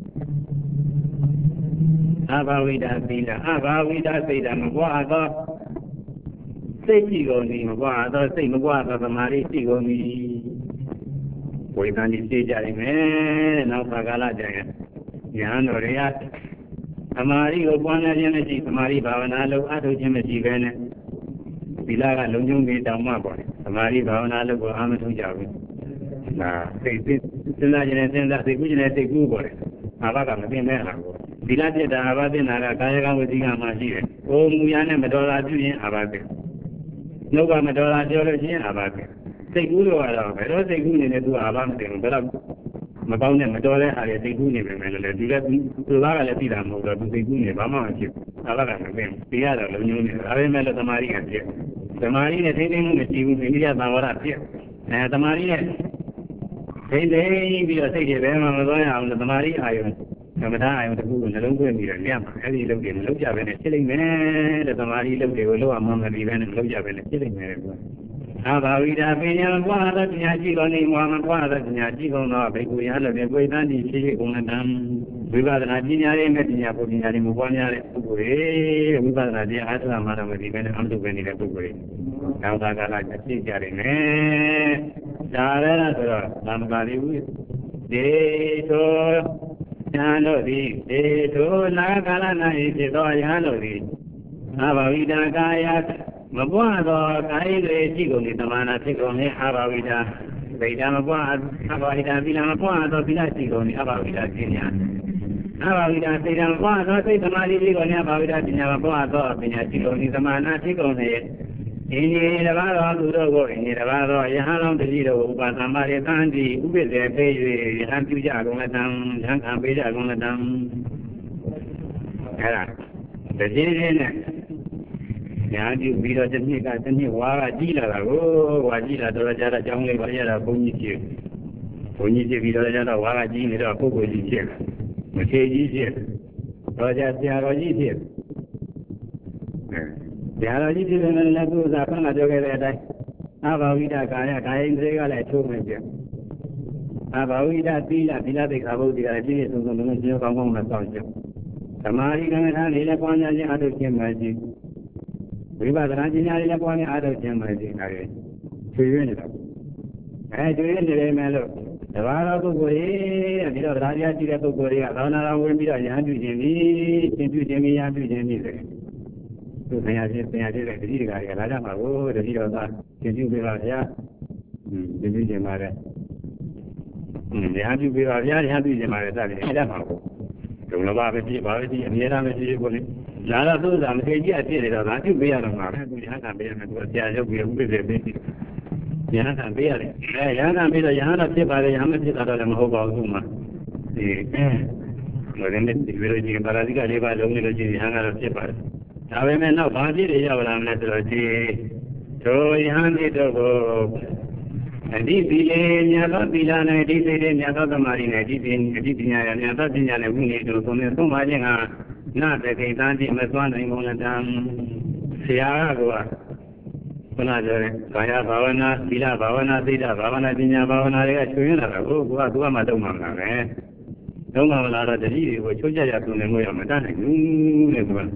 အဘာဝိဒသီလအဘာဝိဒစိတ်ဓာတ်မကွာတော့စိတ်ကြည့်ကုန်ပြီမကွာတော့စိတ်မကွာတော့သမာဓိရှိကုန်ပြီဝိသန်ကြီးသိကြလိမ့်မယ်နောက်ပါကာလကျရင်ဉာဏ်တော်တွေကသမာဓိကိုပွားများခြင်းမရှိသမာဓိဘာဝနာလုပ်အထုတ်ခြင်းမရှိဘဲနဲ့သီလကလုံခြုံပြီးတောင်းမှပေါ့သမာဓိဘာဝနာလုပ်ကိုအာမထုတ်ကြဘူးဒါစိတ်စဉ်းစားခြင်းနဲ့စဉ်းစားစိတ်ကူးခြင်းနဲ့စိတ်ကူးပေါ့လေအာဘကမသိမဲ့ဟာကိုသီလပြည့်တာအာဘသိနာကကာယကဝစီကမှရှိတယ်။ကိုယ်မူရနဲ့မတော်တာပြုရင်အာဘသိနှုတ်ကမတော်တာပြောလို့ရှိရင်အာဘသိစိတ်ကူးလို့ကတော့ဘယ်တော့စိတ်ကူးနေလဲသူအာဘမသိဘူးဘယ်တော့မကောင်းတဲ့မတော်တဲ့အားတွေစိတ်ကူးနေပဲမယ်လို့လေဒီလည်းသူသားကလည်းသိတာမဟုတ်တော့သူစိတ်ကူးနေဘာမှမဖြစ်ဘူးအာဘကမသိဘူးသိရတော့လုံညုံနေဒါပေမဲ့လည်းသမာဓိကဖြစ်သမာဓိနဲ့ထိန်းသိမ်းမှုမရှိဘူးအိန္ဒိယသံဝရဖြစ်အဲသမာဓိနဲ့ထိန်းသိမ်းပြီးတော့စိတ်တွေဘယ်မှမသွားရအောင်လို့သမာဓိအာယုံကမ္မထာအာယုံတစ်ခုကိုနှလုံးသွင်းပြီးတော့ညမှာအဲ့ဒီလုပ်တွေမလုပ်ကြဘဲနဲ့ဖြစ်လိမ့်မယ်တဲ့သမာဓိလုပ်တွေကိုလုပ်အောင်မမပြီးဘဲနဲ့မလုပ်ကြဘဲနဲ့ဖြစ်လိမ့်မယ်ကွာအာဘာဝိဒပညာဘွားသောပညာရှိတော်နေမွာမဘွားသောပညာရှိကုန်သောဘိက္ခုရလည်းပြပွေတန်းတိဖြစ်ကုန်တဲ့တံဝိပဿနာပညာရေးနဲ့ပညာပုပညာတွေမပွားများတဲ့ပုဂ္ဂိုလ်တွေဝိပဿနာတရားအားထုတ်မှတော့မဒီဘဲနဲ့အမှတ်ပဲနေတဲ့ပုဂ္ဂိုလ်တွေနောက်သာကာလကျဖြစ်ကြတယ်နဲ့ဒါလည်းဆိုတော့သာမကလေးဘူးဒေသောညာတို့သည်ဒေသောနာကာလ၌ဖြစ်သောယဟန်တို့သည်အာဘဝိဒကာယမပွားသောကာယတွေရှိကုန်သမာနာဖြစ်ကုန်၏အာဘဝိဒဗိဒာမပွားအာဘဝိဒသီလမပွားသောသီလရှိကုန်၏အာဘဝိဒပညာအာဘဝိဒစေတံမပွားသောစိတ်သမာဓိရှိကုန်၏အာဘဝိဒပညာမပွားသောပညာရှိကုန်၏သမာနာဖြစ်ကုန်၏အင်းဒီတပါးတော်သူတို့ကိုအင်းဒီတပါးတော်ယဟန်တော်တတိတော်ဥပသမ္မာရေသံတိဥပိ္ပေပေး၍ယဟန်ပြုကြကုန်လက်တံယဟန်ခံပေးကြကုန်လက်တံအဲ့ဒါတတိယနဲ့ညာပြုပြီးတော့တစ်နှစ်ကတစ်နှစ်ဝါကကြီးလာတာကိုဝါကြီးလာတော့ကြတာအကြောင်းလေးပါရတာဘုန်းကြီးဖြစ်ဘုန်းကြီးဖြစ်ပြီးတော့ကြတော့ဝါကကြီးနေတော့ပုဂ္ဂိုလ်ကြီးဖြစ်မထေကြီးဖြစ်တော့ကြဆရာတော်ကြီးဖြစ်ဆရာတော်ကြီးဖြစ်တယ်လည်းသူကဆန်းလာပြောခဲ့တဲ့အတိုင်း阿巴维达嘎呀嘎因这个来出门去，阿巴维达比啦比啦的卡布的来比的，从从从只有刚刚的上去，他妈的刚刚他你来光家人阿都钱买去，为把他今年来光家阿都钱买去，那个追远的，哎追远的来买了。ဘာသာပုဂ္ဂိုလ်တွေပြီးတော့တရားတရားရှိတဲ့ပုဂ္ဂိုလ်တွေကသာနာတော်ဝင်ပြီးတော့ရဟန်းပြုခြင်းပြီးသင်ပြုခြင်းပြီးရဟန်းပြုခြင်းပြီးတယ်သူဆရာချင်းဆရာချင်းတဲ့တတိတကာတွေကလာကြမှာကိုတတိတော်သားသင်ပြုပေးပါဗျာอืมသင်ပြုခြင်းပါတယ်อืมရဟန်းပြုပေးပါဗျာရဟန်းပြုခြင်းပါတယ်စသည်အဲ့ဒါမှာကိုဒုလဘပဲဖြစ်ပါပဲဒီအမြဲတမ်းပဲဖြစ်ကိုလေလာတော့သူ့သာမထေကြီးအဖြစ်နေတော့ငါပြုပေးရတော့မှာပဲသူရဟန်းကပေးရမယ်သူဆရာရုပ်ပြီးဥပ္ပဒေပေးရဟန်းကပေးရတယ်အဲရဟန်းကပေးတော့ရဟန်းတော့ဖြစ်ပါတယ်ရဟန်းမဖြစ်တော့လည်းမဟုတ်ပါဘူးမှာဒီအဲဘယ်နဲ့ဒီလိုကြီးပါဠိကလေးပါလုံးလို့ကြီးရဟန်းကတော့ဖြစ်ပါတယ်ဒါပေမဲ့နောက်ဘာဖြစ်တွေရောက်လာမလဲဆိုတော့ဒီတို့ရဟန်းဖြစ်တော့အဒီဒီလေးမြတ်သောသီလနဲ့ဒီစိတ်လေးမြတ်သောသမာဓိနဲ့ဒီပင်ဒီပညာရမြတ်သောပညာနဲ့ဝိနည်းတို့သုံးနေသုံးပါခြင်းကနာတကိတန်တိမသွားနိုင်ဘူးလားတန်ဆရာကကခုနပြောတယ်ကာယဘာဝနာသီလဘာဝနာသိတ္တဘာဝနာပညာဘာဝနာတွေကချွေးနေတာကဟုတ်ကသူကမှတော့မှမလားပဲတော့မှမလားတော့တတိတွေကိုချိုးကြရပြုနေလို့ရမတတ်နိုင်ဘူးတဲ့ကွာ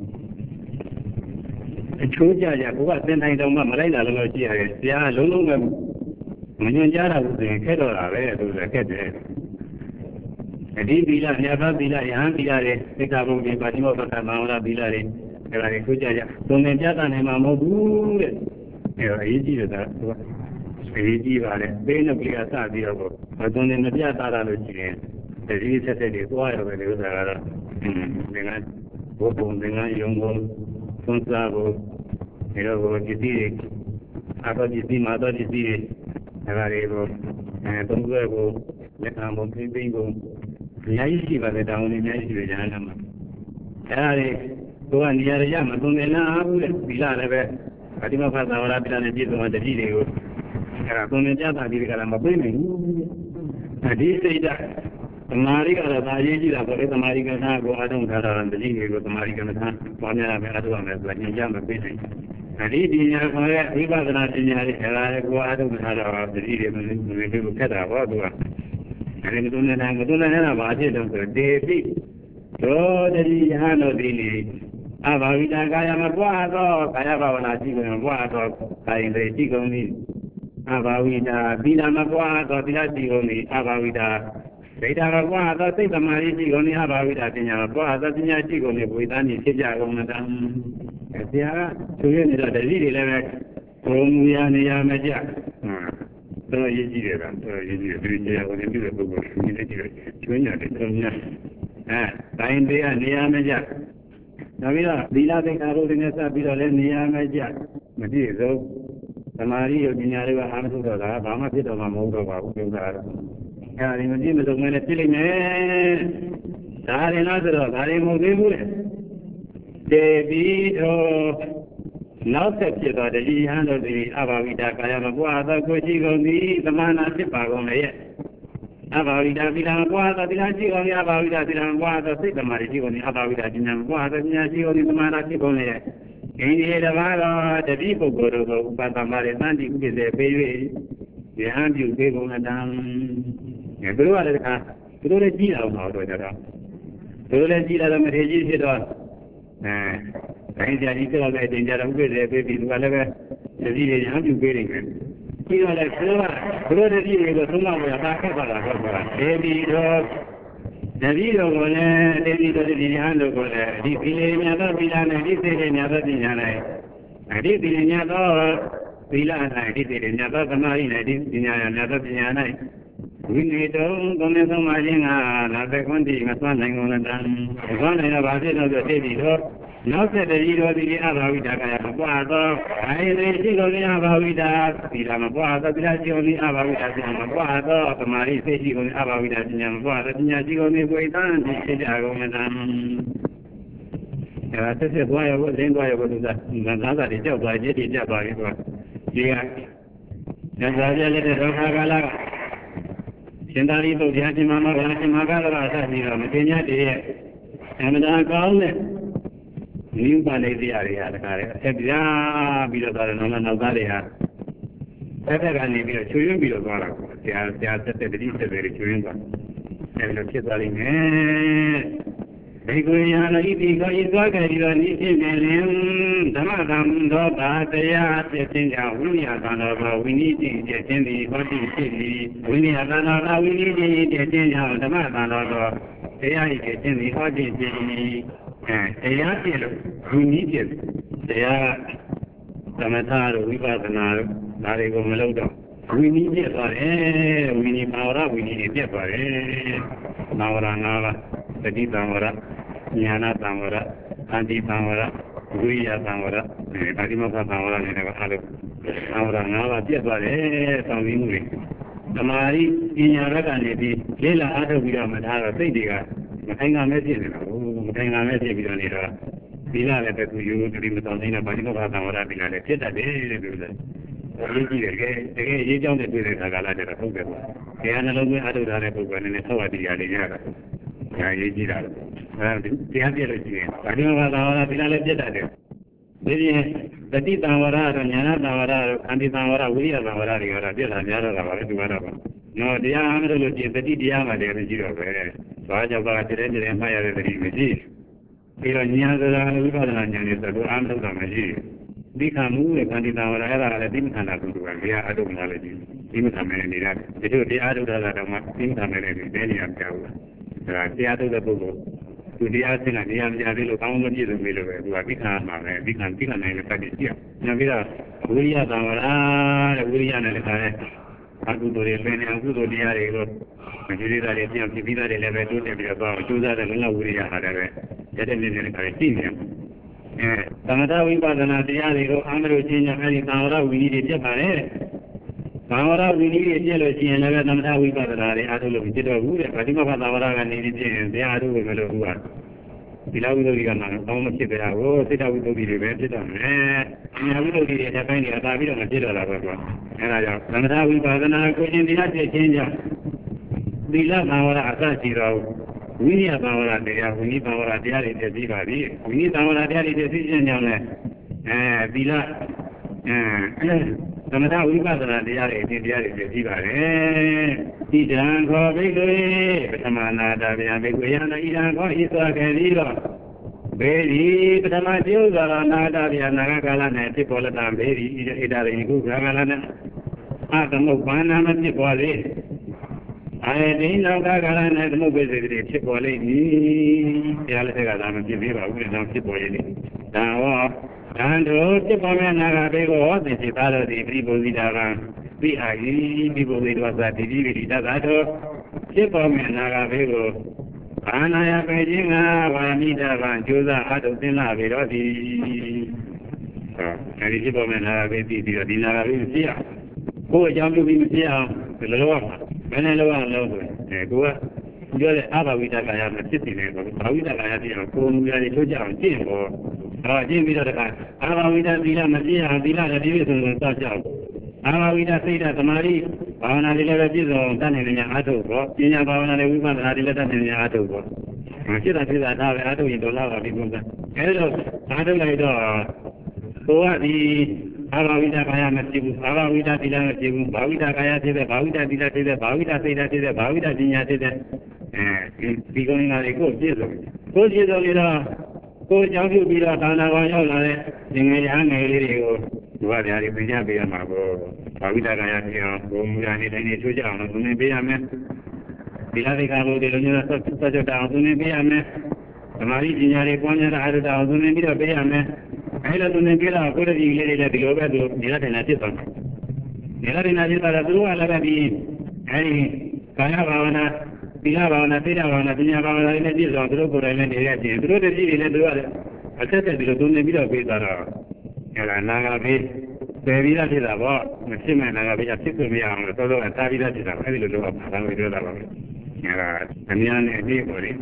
အချိုးကြကြကိုကသင်တိုင်းတော့မှမလိုက်တာလို့ရှိရတယ်ဆရာလုံးလုံးပဲမညွှန်ကြားတာဘူးဆိုရင်ခက်တော့တာပဲသူကခက်တယ်အဒီသီလမြတ်သောသီလယဟန်သီလတွေသိက္ခာပုဒ်တွေပါဠိမောက္ခဘာဝနာသီလတွေအဲ့ဒါကိုချိုးကြကြသုံးသင်ပြသနိုင်မှာမဟုတ်ဘူးတဲ့အဲ့တော့အရေးကြီးတယ်ဒါသူကအရေးကြီးပါလေပေးနှုတ်ကလေးကစပြီးတော့မသုံးသင်မပြသတာလို့ရှိရင်တတိဆက်ဆက်တွေသွားရပဲလေဥစ္စာကတော့သင်္ကန်းဘုပုံသင်္ကန်းယုံကုန်သွန်စားဖို့ဒီတော့ကိုပစ္စည်းတွေအတော်ပစ္စည်းမှာတော့ပစ္စည်းတွေအဲ့ဒါတွေကိုအဲသုံးခွဲကိုလက်ခံဖို့ပြင်းပြင်းကိုအများကြီးရှိပါတယ်တောင်းနေအများကြီးရှိတယ်ညာနာမှာအဲ့ဒါတွေကိုကနေရာရမသုံးသင်လားဘူးလေဒီလားလည်းပဲအတိမဖတ်သာဝရပိဋကနဲ့ပြည့်စုံတဲ့တတိတွေကိုအဲ့ဒါသုံးသင်ကြတာဒီကလည်းမပြေးနိုင်ဘူးအဒီစိတ်ဓာတ်သမာဓိကတော့ဒါရေးကြည့်တာပေါ့လေသမာဓိကသာကိုအားထုတ်ထားတာတတိတွေကိုသမာဓိကမသာပေါ်များရမယ်အားထုတ်ရမယ်ဆိုတာညင်ကြမပြေးနိုင်အဒီပညာခေါ်တဲ့ဝိပဿနာပညာတွေအဲ့ဒါကိုအားထုတ်ထားတာတတိတွေမင်းတို့ခက်တာပေါ့သူကအဲ့ဒီမတုံးနေတာမတုံးနေတာဘာဖြစ်တော့ဆိုတေပိသောတတိယဟန်တို့ဒီနေအဘာဝိတကာယမပွားသောကာယဘာဝနာရှိကုန်ပွားသောကာယတွေရှိကုန်သည်အဘာဝိတာသီလမပွားသောသီလရှိကုန်သည်အဘာဝိတာဒိဋ္ဌာမပွားသောစိတ်သမာဓိရှိကုန်သည်အဘာဝိတာပညာမပွားသောပညာရှိကုန်သည်ဝိသနိဖြစ်ကြကုန်တံဆရာကသူရနေတဲ့တတိတွေလည်းပဲဘုံမူရနေရမကြတော်ရေးကြည့်တယ်ကတော်ရေးကြည့်တယ်ဒီနေရာကိုနေပြီးတဲ့ပုဂ္ဂိုလ်ဒီနေ့ကြည့်တယ်ကျွမ်းရတယ်တော်များအဲတိုင်းသေးကနေရမကြနောက်ပြီးတော့သီလသင်္ကာရုပ်တွေနဲ့စပ်ပြီးတော့လည်းနေရာမကြမကြည့်ဆုံးသမာဓိယုတ်ပညာတွေကအားမထုတ်တော့တာဘာမှဖြစ်တော့မှမဟုတ်တော့ပါဘူးပြောတာတော့အဲဒီမကြည့်မဆုံးနဲ့ပြစ်လိုက်မယ်ဒါရင်တော့ဆိုတော့ဒါရင်မဟုတ်သေးဘူးလေတေပြီးတော့နောက်ဆက်ဖြစ်သွားတဲ့ဒီဟန်တို့ဒီအဘာဝိတာကာယမပွားသောကိုရှိကုန်သည်သမဏဖြစ်ပါကုန်လေအဘာဝိတာသီလမပွားသောသီလရှိကုန်သည်အဘာဝိတာသီလမပွားသောစိတ်သမာဓိရှိကုန်သည်အဘာဝိတာပညာမပွားသောပညာရှိကုန်သည်သမဏဖြစ်ကုန်လေအင်းဒီတပါးတော့တတိပုဂ္ဂိုလ်တို့ကိုဥပဒမရေသံတိဥပ္ပစေပေး၍ယဟန်ပြုပေးကုန်တံအဲသူတို့ကလည်းတခါသူတို့လည်းကြည်အောင်ပါတော့ကြတော့သူတို့လည်းကြည်လာတော့မထေကြီးဖြစ်တော့အဲတိုင်းကြကြီးကတော့လည်းတင်ကြတော့ဥပ္ပစေပေးပြီးသူကလည်းပဲတတိယဟန်ပြုပေးနေတယ်ပြီးတော့လည်းသူကသူတို့တတိယကိုသုံးမလို့အသာခက်ပါတာဟုတ်ပါလားဒေဒီတော့တတိတော်ကိုလည်းဒေဒီတော်ဒီဟန်တို့ကိုလည်းဒီပိလေမြတ်သောပိလာနဲ့ဒီစေတေမြတ်သောပညာနဲ့အဒီပိလေမြတ်သောပိလာနဲ့ဒီစေတေမြတ်သောသမာဓိနဲ့ဒီပညာနဲ့မြတ်သောပညာနဲ့ဝိနည်းတုံးသုံးနေဆုံးမှခြင်းကလာတဲ့ခွန်တိမသွမ်းနိုင်ကုန်တဲ့တန်သွမ်းနိုင်တော့ဘာဖြစ်လို့ဆိုဒေဒီတော်နောက်ဆက်တည်းတော်ဒီအဘာဝိတာကရမပွားသောအဲဒီရှိကုန်တဲ့အဘာဝိတာဒီလာမပွားသောဒီလာရှိကုန်တဲ့အဘာဝိတာပညာမပွားသောသမာဓိစိတ်ရှိကုန်တဲ့အဘာဝိတာပညာမပွားသောပညာရှိကုန်တဲ့ကိုယ်တန်းဖြစ်ကြကုန်တဲ့တန်အဲဆက်ဆက်သွားရဖို့လင်းသွားရဖို့သူကသာသာတွေကြောက်သွားရည်တည်ကြသွားပြီကွာဒီကညဇာပြလက်တဲ့ဒုက္ခကာလကရှင်သာရိပုတ္တရာရှင်မမောဂလရှင်မဂလရအစရှိတော်မတင်ညတည်းရဲ့အမှန်တရားကောင်းတဲ့နိဗ္ဗာန်လေးတရားတွေဟာတခါလေအဆက်ပြားပြီးတော့သွားတယ်နောက်နောက်သားတွေဟာ That I need a children below Gala. They are they are set the very children. And the kids are in they go in eating is like a million. Damadam, Dota, they are setting out. We are done. We need to get in the body city. We are done. We need to get in out. Damadam, they are getting the body city. They are here. We need it. They are Tamataro, we got another. Narigo Melodo. We need it for eh, we need Maura, we need it for eh. Naura Nava, the Di Tamara, Yana Tamara, Anti Tamara, Guia Tamara, Adimaka Tamara, never had it. Naura Nava, dear for eh, something. The Mari, in Yaragani, Lila Ada Vidamata, Pediga, Matanga Messi, Matanga Messi, Vidonira. Bila let you to be with Alina Badimaka Tamara, Bila, let it a day. They don't do the Tagala. They are not only other than a book and a Saudi Alina. They have the I don't know how I did that. The Tea Tamara, Yana Tamara, Anti Tamara, we are Tamara, Yara, no, they are under the Diama, they are zero. So I have got the Empire of the Machine. We are near the Lugan is the under the machine. We can move a candidate or other things and I don't know. Things are many that they do the other things are many, many of them. The other book to the other and the other little found in the middle where we can we can pick a name of it here. Navida, we are our we are a good and good or the other. Majority of the people that never do them about two that and no we are that is Tamata we got an idea, Andrew China, Tamara, we need it. Tamara, we need it, yellow, and never Tamata, we got an idea. I don't know, we did a wood, I think about Tamara and needed it, and they are doing a little work. Below the Ghana, how much they are, oh, sit out with the invented on. And I will get a penny at a bit of a jitter of one. And I have Tamata, we got another question, the other change. We love our Asasi. We need our idea, we need our idea in the Divari. We need our idea in the decision, eh, Villa. Tamata, we got an idea in the Divari. Idan go big, Tamana, Daviana, Idan go, Isa, and Very, but my deals are Nada, Nagala, and Tipola, very, Ida, in Gugalana. I don't know, one and Tipoli. I didn't know that I had no visit to Chipoli. The Allegada, we don't keep boiling. Now, and the Chipoman, I go, the Chipala, the people with around. We are people with was that the D V D that I do. Chipoman, I go. And I am waiting, I need a Vanjuza out of the Navi. And the Chipoman, I will be the dinner. Who jump to be here, the lower. When I know I love it, go up. You're the other with that I am a city neighbor. How we that I have a phone, we are a good job, Jim or Jim with that. How we that Villa Magia and Villa division and such out. How we that say that the Mari, Pavana Dilatis or done in Yato, Pina Pavana, we want to let in Yato. I should have said that I have to into lava people. Hello, I don't like so what the Avavida Kaya Masibu, Avavida Dila Masibu, Bavida Kaya to the Bavida Dila to the Bavida Seda to the Bavida Dinya to the Beginning of the Coach Jesus. Coach Jesus, Coach Yamu Bila Tana Vayana, Singing Rio, what are the Pijabi Amago, Bavida Kaya, Gomani, and Tujan, Sunebiame, Bilavica, the Luna such a down Sunebiame, the Mari Dinyari Ponya, I had a thousand and a Biame. I don't know what you get the over to the Latin National. The Latin National, I love me. Any Kayavana, Pilavana, Pilavana, Pilavana, and this on the local island, the road is even the other. I said that the Dunabila of Pizarra. And Nagabi, the Villa is about, Maxim and Nagabi, six of me on the solo and Tavila is a very little of Nagabi. And Yan and Nibori.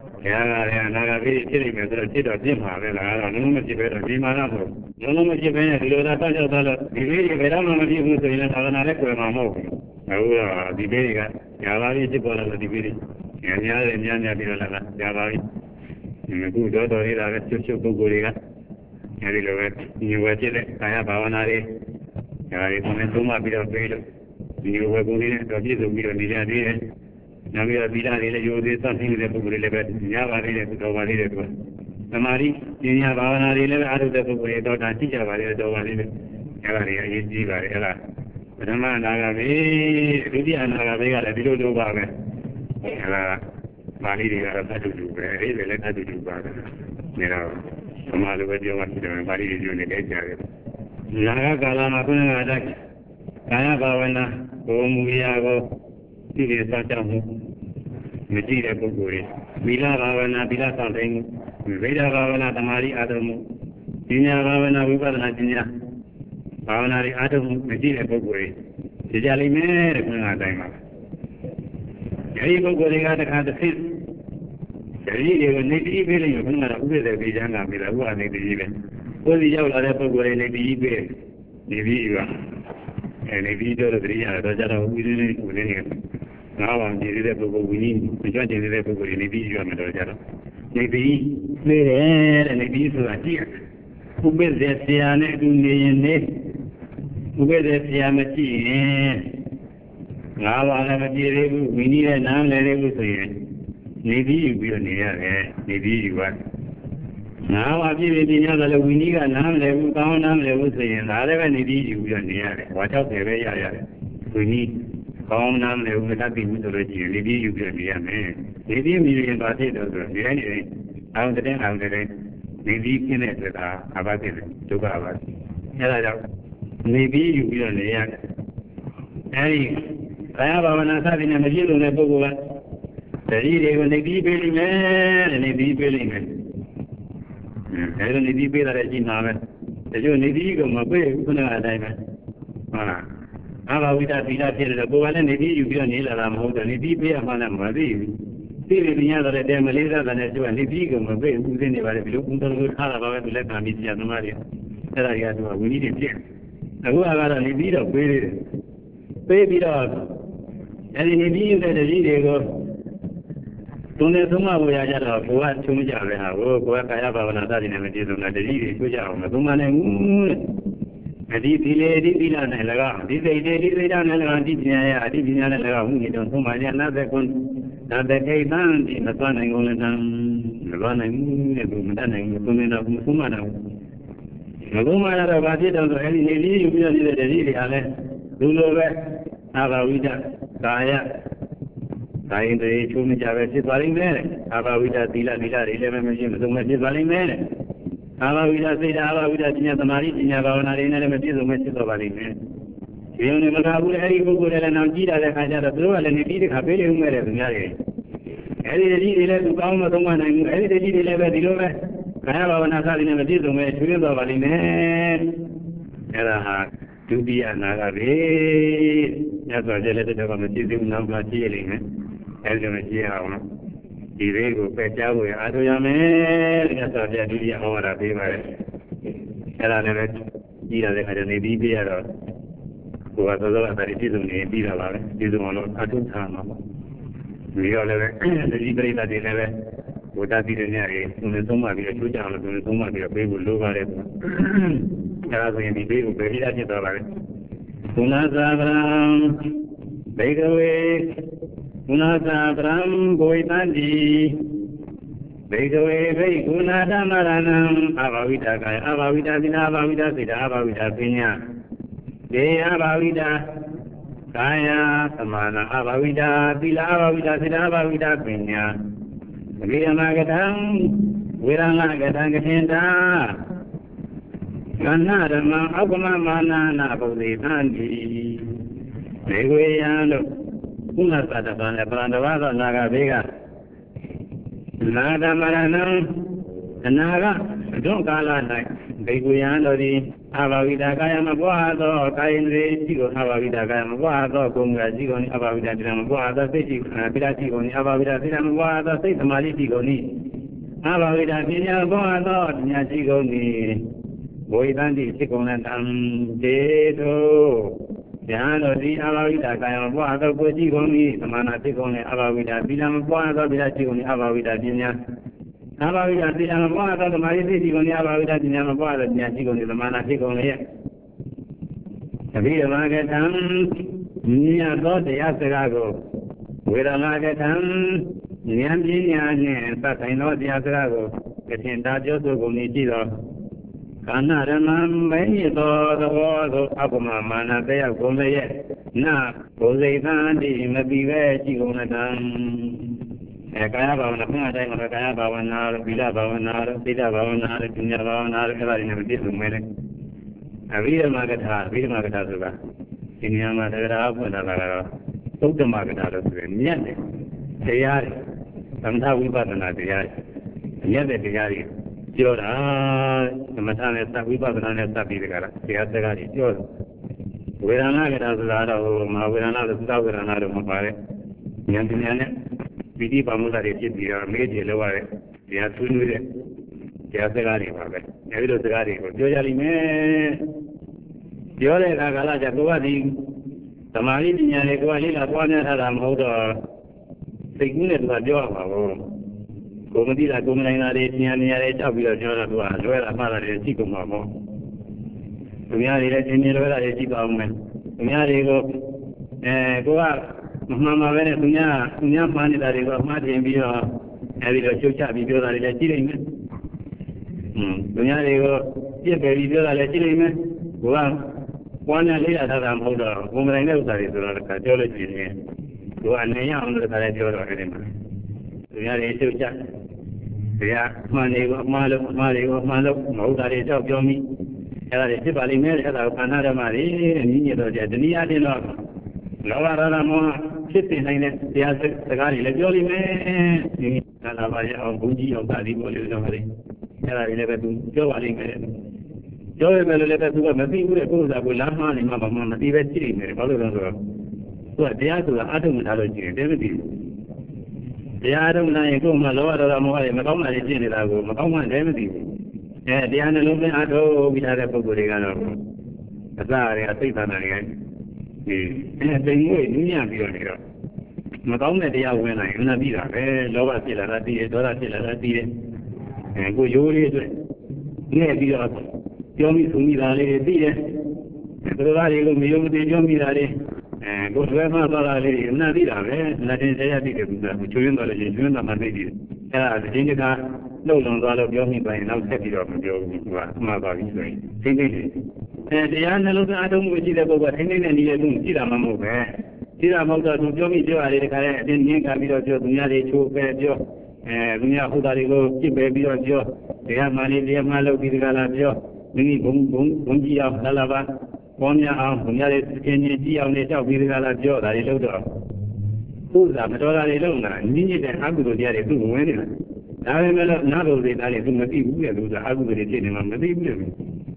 Nagabi, killing a little of Jim, I don't know much better. Vimana, no much better. You don't touch the very Verama of you in another Mamo. Oh, the very Yavari, the Bola, the very Yanya and Yanya Birala, Yavari. In a good daughter, I have to show Guriga. You were Chile, I have Avanari. Dari teman-teman bila bila ini buat begini, tapi tu bila bila dia, nabi bila dia jodoh tak sih dia boleh lepas, nyawa dia tu tahu dia tu. Namari ini apa nari lepas ada tu boleh tahu nanti jawab dia tahu dia. Nyawa dia ini jiwa dia lah. Nama naga ni, dia naga ni kalau bila tu bawa, nyawa mari dia kalau tu juga, ini bela tu juga. Nyawa sama lu dia macam tu, mari dia juga ni dia. Naga kalau aku nak ada kaya bawana, umuya ko, ini sahaja mu, mesti ada pukul. Bila bawana bila sampai, bila bawana tamari ada mu, ini bawana bukan nantinya, bawana ada mu mesti ada pukul. Sejali mer pun ada yang. Jadi pukul yang ada ada sih. Jadi dia ni di beli pun ada pukul lebih jangan bila buat ni di beli. Kalau dia ada pukul ni di beli, di beli juga. Ini video dari ada cara ini ini Nawang jadi pukul ini, macam jadi pukul ini video ada cara. Ini mere ini sudah dia. Ubed dia ni dunia ini, ubed dia macam Nawang ada jadi ini nama lepas saya. Ini video ni ya, ini video. Now, I give it in other winning and now they will down and they will say, and other than it is you are near. Watch out, we need calm down, they will not be with the regime. Maybe you will be a man. Maybe a million potatoes, anyway. Out the day, out the day. Maybe you can answer about it to cover. Maybe you will near. Hey, I have an having a million of the leader when they be building man and they be building man. Kalau ni di bela lagi nama, jadi ni di kau mampu pun ada ni. Ah, apa kita tidak tidak boleh ni di juga ni lah mahu ni di bela mana mari. Tiada dunia ada dia Malaysia dan juga ni di kau mampu pun ni baru bila pun terus ada bawa tu lek kami siapa mari. Ada dia tu aku ni dia. Aku agak ni di dah bela. Bela dah. Jadi ni di juga jadi dia kau. Tune semua boleh ajar lah, buat cuma jalan lah. Oh, buat kaya bawa nada di nama dia tu nak jadi tu jauh. Cuma ni, jadi dile di dile ni laga, di dile di dile ni laga di dunia ya, di dunia ni laga. Mungkin tu semua dia nada pun nada kaya dan di nada ni orang dan nada ni tu nada ni tu ni nak semua nak. Kalau mana ada baca dan tu ini ini juga di jadi di ada dulu ber apa wujud kaya. Kain tu cuma jaga si paling mana? Apa wujud tila tila tila macam tu macam paling mana? Apa wujud tidak apa wujud jenis temari jenis bawa nari nari macam tu macam tu paling mana? Dia ni berkabul hari buku dalam nampi dalam kaca tu ada ni dia kape dia umur dia tinggal ni. Hari jadi dia tu kau macam mana? Hari jadi dia lepas dia lepas. Kaya bawa nasi ni macam tu macam tu tu paling mana? Ada tu dia nak habis. Ya tu aja lepas tu macam tu nak macam ni. Elok macam apa? Diri ko pecah boleh. Aduh yang mana? Kita saja diri awak ada mana? Kalau ni dia ada kerja ni di dia ada. Buat tu lah dari situ ni dia lah. Situ malu aduh sama. Dia ada dari beri tadi ni. Buat tadi ni ada. Tuan semua dia cuci, tuan semua dia beri bulu ada. Kalau tu yang di beri beri dah kita lah. Tunas abram, baiklah. Kunasa Bram Boitandi Begawe Be Kunada Maranam Abavida Kaya Abavida Dina Abavida Sida Abavida Pinya De Abavida Kaya Samana Abavida Bila Abavida Sida Abavida Pinya Bila Magadang Wiranga Gadang Gadenda Kana Dama Agama Mana Nabavitandi Begawe Yando Una pada pada pada pada naga bega, naga mana nang, naga, dong kala naik, beguyan dari apa kita kaya membuat atau kain rejiko apa kita kaya membuat atau bunga jiko ni apa kita tidak membuat atau sih bila jiko ni apa kita tidak membuat atau sih temali jiko ni apa kita tidak membuat atau nya jiko ni, boleh nanti jiko nanti dedo. Jangan lagi awal kita kaya membuat atau kunci koni, mana si koni awal kita bila membuat atau bila si koni awal kita dinya, awal kita tidak membuat atau temali si koni awal kita dinya membuat atau dinya si koni mana si koni ya. Abhi Magatam, Nia Dot Yasrago, Viramagatam, Niam Jinan, but I know the Yasrago, the Tindajo to Gomitido. Kanaramam, many of the walls of Apamana, they are going yet. Now, Jose Gandhi, maybe where she gonna done. Kayaba, Nakana, Kayaba, Vanar, Villa Bavanar, Villa Bavanar, Pinya Bavanar, ever in a different Avia Magata, Villa Magata, Pinya Magata, Took the Magata, yet they are somehow we button at the yard. Yet the yard. Yoda, the Matana, we button on a Sabigara, the Atagari, Yoda. We are not as a lot of we are not as thousand and out of Mobile. Yantiana. Vidi Pamuda received your major lower, they are two new, they are the Gari, every other Gari, Jojali me, Jole Gala Jaguadi, Tamari, Yaguali, Lapana, Adam Hoda, Signet Lajoa, Comedila, Gomina, Niania, Tabula, Jonah, Joella, Mother, and Chico Mamo. Tumiari, Retinilla, Chico, Tumiari go, go out. Mamma Venezuela, Unia Mani, that is Mati and Bio, every Chucha, Bio, that is chilling. Unia, yes, baby, Bio, that is chilling. Well, one and later that I'm older, woman, I know that is a cardiologist. Go and lay on the cardiologist anymore. Unia, Chucha. They are Mani, Malo, Malo, Malo, Moda, is of Yomi. And I say, I met another Mari, and you know, the Nia did not. Lava sitting in it, the answer, the guy, let Jolly man, Lavaya, Buji, or Badi, or somebody. And I never do Joe. Joe will let us do a nothing with a goes that will laugh on him, Mamma, even chilling, so they are to the Adam allergy, David. They are don't go, my Lord, Madonna, Madonna, David. And the Anna Ado, we had a Pogorigano. Azar, I think that again. And they knew Nia. Madonna, they are when I am Navida, Lova Silla, Dora Silla, and go Yuri. Near the Yomi Sumidale, the Rovali, Yomi, and go to Emma, Navida, Latin Sayati, which you know, the Madrid. And the Jinga, no longer Yomi by now, happy of Yomi, and the Anna Adam which is about hanging and you don't see them move. Tira Moga to Jomi Jo, then Yanka Jo, Dunia, Chu, Bejo, Dunia Hudarigo, Kibe Jo, they have money, they have Malo, Gala Jo, Mini Bung Bung, Bungi of Dalava, Ponya of Dunia, Kenya, on the top of Gala Jo, that is Lodo. Who's up, Madonna Lona, Nini, and Abu, they are doing winning. I remember not only that is in the people who are Abu, they did him on the people.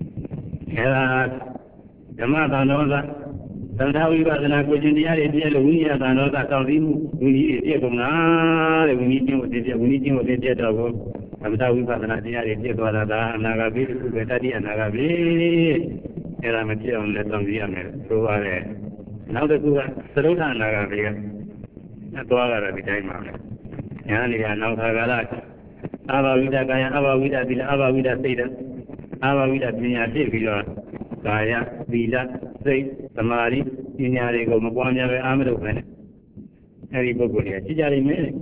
The mother knows that. So now we got an opportunity to we have another thousand. We need to go now. We need to go to we need to go to the double. And now we got an idea to go to Nagabi, Betadi, and Nagabi. And I'm a chair on the Tongian. So now the two are Saruta Nagabi. That's all I have time. And I now have Ava Vida Gaya, Ava Vida, Ava Vida Seda. Ava Vida Mia Divila, Gaya, Vida, Say, Samari, Inarigo, Maguania, Amado, Harry Bogoria, Chijari Mele,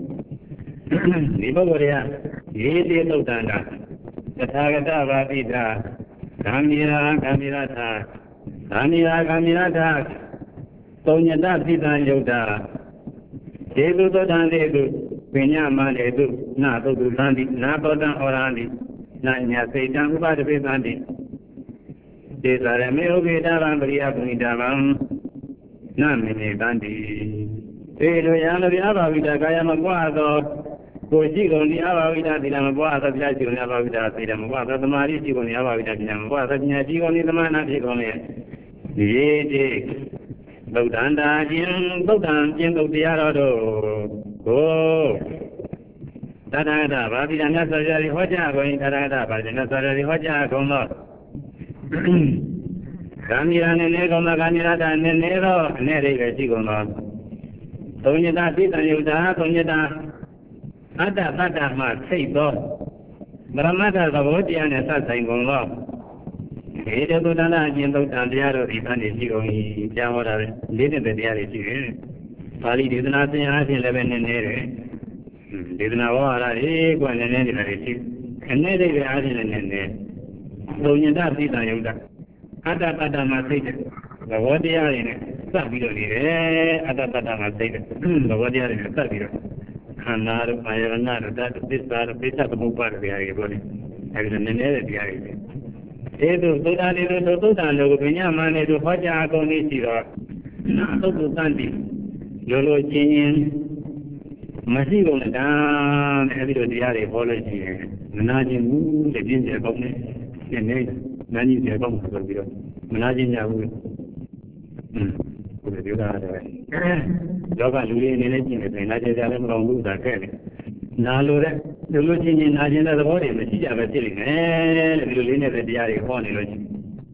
Liboria, Yedi Lotanda, the Tagata Vida, Camila, Camilata, Camila, Camilata, Tonya Dita Yoda, Dedu Dandedu, Penya Dedu, Nato Dandi, Napodan Orandi. Nanya Satan about the Bandi. These are a male Vidavan, Briavan, Namini Bandi. Pedro the Ava with a Gayamaguado, Portigo, the Ava with a Dinamaguada, the Ava with a Dinamaguada, the Marisi on the Ava with a Dinamaguada, the Gigon in the man of Gigon. Ye, Bodanda, Jim, Bodan, Jim of the Arado. Oh. Tadada, Babi and Nazari Hoja going Tadada, but the Nazari Hoja go not. Gamiran and Nego Maganirada and Nero, Nere, Sigonot. Tonida did and Yuda, Tonida. Ada Bada Mat, say, Dog. Bramata, the Vodian and Sasa in Gongo. ဒီတသုတနာအကျဉ်သုတ်တန်တရားတော်ဒီကနေရှိကုန်၏ကြားဟောတာပဲလေးတဲ့တရားတွေရှိတယ်ပါဠိဒေသနာသင်အားဖြင့်လည်းပဲနည်းနည်းတယ်ဒေသနာဝါရရေးကွနည်းနည်းတွေရှိခနဲ့တဲ့အားဖြင့်လည်းနည်းနည်းသုံးညတသိတံယုတ်တအတ္တတတ္တမှာသိတဲ့သဘောတရားတွေနဲ့စပ်ပြီးတော့နေတယ်အတ္တတတ္တမှာသိတဲ့သဘောတရားတွေနဲ့စပ်ပြီးတော့ခန္ဓာတို့အာယရဏတို့ဓာတ်သစ္စာတို့ပိဋကသမုပ္ပါဒ်တရားတွေပေါ့လေအဲဒီနည်းနည်းတဲ့တရားတွေအဲဒါသုဒ္ဓလေးတို့သုဒ္ဓလို့ပညာမနဲ့တို့ဟောကြားအကုန်လေးရှိတော့သုဒ္ဓတန်တိလိုလိုချင်းချင်းမရှိကုန်တဲ့အဲဒီလိုတရားတွေဟောလို့ရှိရင်မနာခြင်းဘူးတဲ့ပြင်းကျယ်ကောင်းတယ်နည်းနည်းနာကြီးကျယ်ကောင်းဆိုပြီးတော့မနာခြင်းကြဘူးอืมကိုယ်ပြောတာလည်းလောကလူတွေအနေနဲ့ကြည့်နေတယ်နာကျင်ကြလည်းမကောင်းဘူးဒါခဲ့တယ်နာလိုတဲ့လူလူချင်းချင်းနာကျင်တဲ့သဘောတွေမရှိကြပဲဖြစ်နေတယ်တဲ့ဒီလိုလေးနဲ့တရားတွေဟောနေလို့ရှိ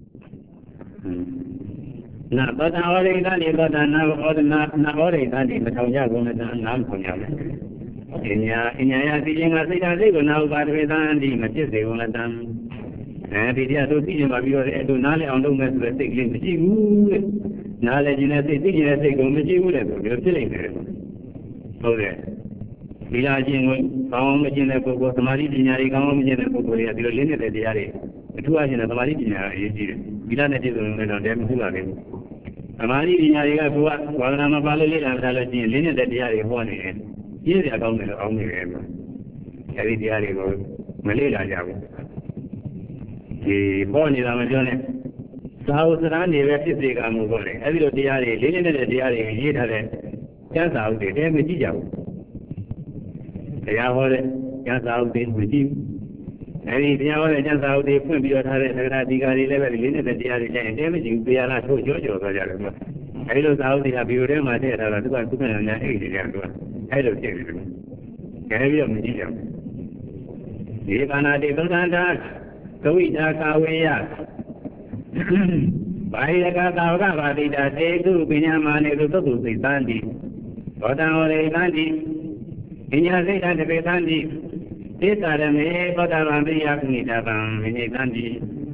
ရင်နာပတ္တဝရိသတိပတ္တနာဘောဓနာနာဘောရိသတိမထောင်ကြကုန်တဲ့နာမထောင်ကြဘူးအညာအညာယသိခြင်းကစိတ်ဓာတ်စိတ်ကိုနာဥပါဒဝေသံဒီမဖြစ်စေကုန်တဲ့အဲဒီတရားတို့သိကျင်ပါပြီးတော့အဲ့လိုနားလည်အောင်လုပ်မယ်ဆိုတဲ့စိတ်ကလေးမရှိဘူးတဲ့နားလည်ခြင်းနဲ့စိတ်သိခြင်းနဲ့စိတ်ကိုမရှိဘူးတဲ့ဆိုပြီးဖြစ်နေတယ်ဟုတ်တယ်ဒီလာခြင်းကိုကောင်းမခြင်းတဲ့ပုဂ္ဂိုလ်သမာဓိပညာတွေကောင်းမခြင်းတဲ့ပုဂ္ဂိုလ်တွေကဒီလိုလင်းနေတဲ့တရားတွေအထူးအချင်းတဲ့သမာဓိပညာအရေးကြီးတယ်ဒီလာနဲ့ပြည့်စုံနေတော့တည်းမဟုတ်ပါဘူးသမာဓိပညာတွေကဘုရားဝါဒနာမပါလို့လေ့လာထားလို့ရှိရင်လင်းနေတဲ့တရားတွေဟောနေတယ်ပြည့်စရာကောင်းတယ်လို့အောင်းနေတယ်အဲဒီတရားတွေကိုမလေ့လာကြဘူးဒီပေါ်နေတာမပြောနဲ့သာဝစရနေပဲဖြစ်စေကမှုပေါ့လေအဲဒီလိုတရားတွေလေးလေးနဲ့တရားတွေရေးထားတဲ့ကျမ်းစာအုပ်တွေတဲမကြည့်ကြဘူးတရားဟောတဲ့ကျမ်းစာအုပ်တွေမကြည့်ဘူးအဲဒီတရားဟောတဲ့ကျမ်းစာအုပ်တွေဖွင့်ပြီးတော့ထားတဲ့သက္ကရာဒီကာတွေလည်းပဲလေးနဲ့တရားတွေလည်းတဲမကြည့်ဘူးတရားလားထို့ကြောကြောသွားကြတယ်ကွာအဲဒီလိုစာအုပ်တွေကဗီဒီယိုထဲမှာထည့်ထားတာသူကသူကညာအိတ်တွေကြတော့အဲဒီလိုဖြစ်နေတယ်ခဲပြီးတော့မကြည့်ကြဘူးဒီကနာတိသုဒ္ဓတာသဝိတာကာဝေယဘာယကသာဝကဘာတိတာသေတုပညာမာနေသုတ္တုစိတ်တန်တိဘောတံဟောရိတန်တိပညာစိတ်တတေတန်တိသေတာရမေဘောတဗံပိယကုဏိတဗံမိနိတန်တိ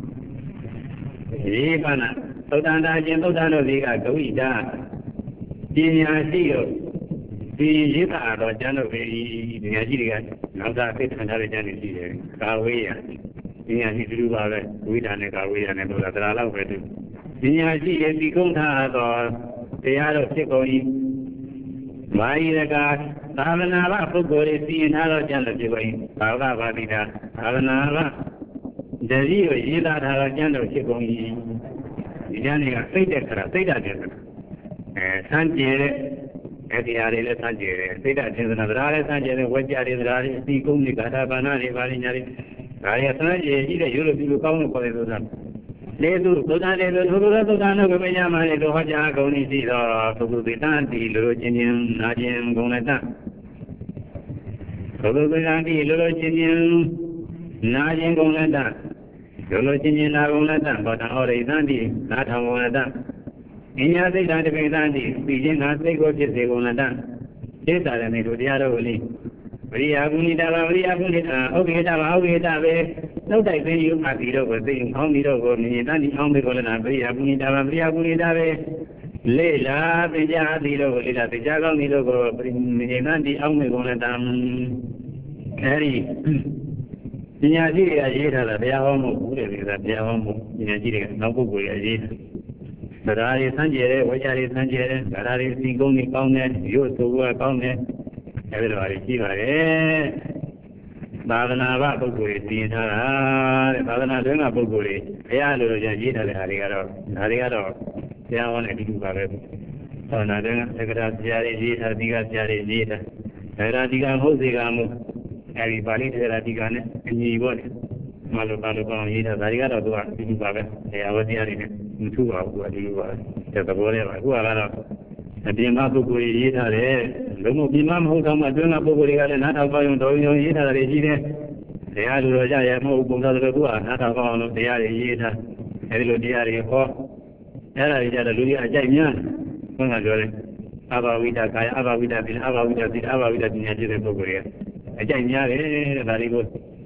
ဒီကနာသုတ္တန္တာခြင်းသုတ္တတို့ဒီကသဝိတာပညာရှိတို့ဒီရိသတော်ကျမ်းတို့ပဲပညာရှိတွေကနောက်သာသိခံထားတဲ့ကျမ်းတွေရှိတယ်ကာဝေယပညာရှိတူပါပဲဝိဒါနဲ့ကာဝေယနဲ့တို့ကတရားလောက်ပဲသူပညာရှိရဲ့ဒီကုန်းထားတော်တရားတော်ဖြစ်ကုန်၏မာယိရကသာဝနာဘပုဂ္ဂိုလ်တွေစီရင်ထားတော်ကျမ်းတော်ဖြစ်ကုန်၏ဘာဝကဘာတိတာသာဝနာဘတတိကိုရေးသားထားတော်ကျမ်းတော်ဖြစ်ကုန်၏ဒီကျမ်းတွေကစိတ်တဲ့ခါစိတ်ဓာတ်တဲ့အဲဆန်းကျင်တဲ့အဲဒီဟာတွေလည်းဆန်းကျင်တယ်စိတ်ဓာတ်သင်္သနာတရားလည်းဆန်းကျင်တယ်ဝိကြတွေတရားတွေအစီကုန်းတွေဂါထာဘာနာတွေပါလိညာတွေဒါရဆန်းကျင်ကြီးတဲ့ရိုးရိုးပြီးလို့ကောင်းလို့ခေါ်တယ်ဆိုတာလေသူသုဒ္ဓလေသူသုဒ္ဓသုဒ္ဓနုပညာမလေးတို့ဟောကြားကုန်နေရှိတော့သုဒ္ဓသေတံတိလိုလိုချင်းချင်းနာချင်းဂုံလက်တသုဒ္ဓသေတံတိလိုလိုချင်းချင်းနာချင်းဂုံလက်တလိုလိုချင်းချင်းနာဂုံလက်တဘောတံဟောရိတံတိနာထောင်ဂုံလက်တဉာဏ်စိတ်ဓာတ်တပိတံတိပြီးချင်းငါစိတ်ကိုဖြစ်စေကုန်လက်တသိတာရနေတို့တရားတော်ကိုလေဝိရိယကုဏိတာပါဝိရိယကုဏိတာဩကေတာပါဩကေတာပဲနှုတ်တိုက်သိယူမှပြီးတော့ကိုသိရင်ကောင်းပြီးတော့ကိုမြင်တန်းဒီအောင်ပြီးကိုလည်းနာဝိရိယကုဏိတာပါဝိရိယကုဏိတာပဲလေလာပညာပြီးတော့ကိုလေလာပညာကောင်းပြီးတော့ကိုမြင်တန်းဒီအောင်ပြီးကိုလည်းတမ်းအဲဒီပညာရှိတွေကရေးထားတာတရားဟောမှုဘူးတယ်ဆိုတာတရားဟောမှုပညာရှိတွေကနောက်ပုဂ္ဂိုလ်တွေရေးထားတရားတွေဆန်းကျယ်တယ်ဝိချာတွေဆန်းကျယ်တယ်တရားတွေစီကုန်းတွေကောင်းတယ်ရို့ဆိုကကောင်းတယ်အဲဒီလိုတွေရှိပါတယ်သာသနာ့ဘပုဂ္ဂိုလ်တွေပြင်ထားတာတဲ့သာသနာ့တွင်ကပုဂ္ဂိုလ်တွေဘုရားလိုလိုကျရေးထားတဲ့ဟာတွေကတော့ဒါတွေကတော့ဘုရားဟောတဲ့အတူတူပါပဲသာသနာ့တွင်ကသက္ကရာဆရာတွေရေးထားဒီကဆရာတွေရေးထားဒါရာဒီကမဟုတ်စေကမှုအဲဒီပါဠိထေရဒီကနဲ့အညီပေါ့လေမလိုပါလို့ကောင်းရေးထားဒါတွေကတော့သူကအတူတူပါပဲဘုရားဝတရားတွေနဲ့မထူပါဘူးအတူတူပါပဲတဲ့သဘောလေးပါအခုကတော့အပြင်ကပုဂ္ဂိုလ်ရေးထားတယ်လုံးဝပြင်မမဟုတ်တော့မှအတွင်းကပုဂ္ဂိုလ်တွေကလည်းနားထောင်ကောင်းရုံတော်ရုံရေးထားတယ်ရှိတယ်တရားလူတော်ကြရမဟုတ်ပုံသားတို့ကနားထောင်ကောင်းအောင်လို့တရားတွေရေးထားအဲဒီလိုတရားတွေဟောအဲ့ဒါတွေကြတော့လူတွေအကြိုက်များဘုန်းကပြောတယ်အဘဝိဒကာယအဘဝိဒပိအဘဝိဒပိအဘဝိဒပညာဖြစ်တဲ့ပုဂ္ဂိုလ်တွေကအကြိုက်များတယ်တဲ့ဒါတွေကို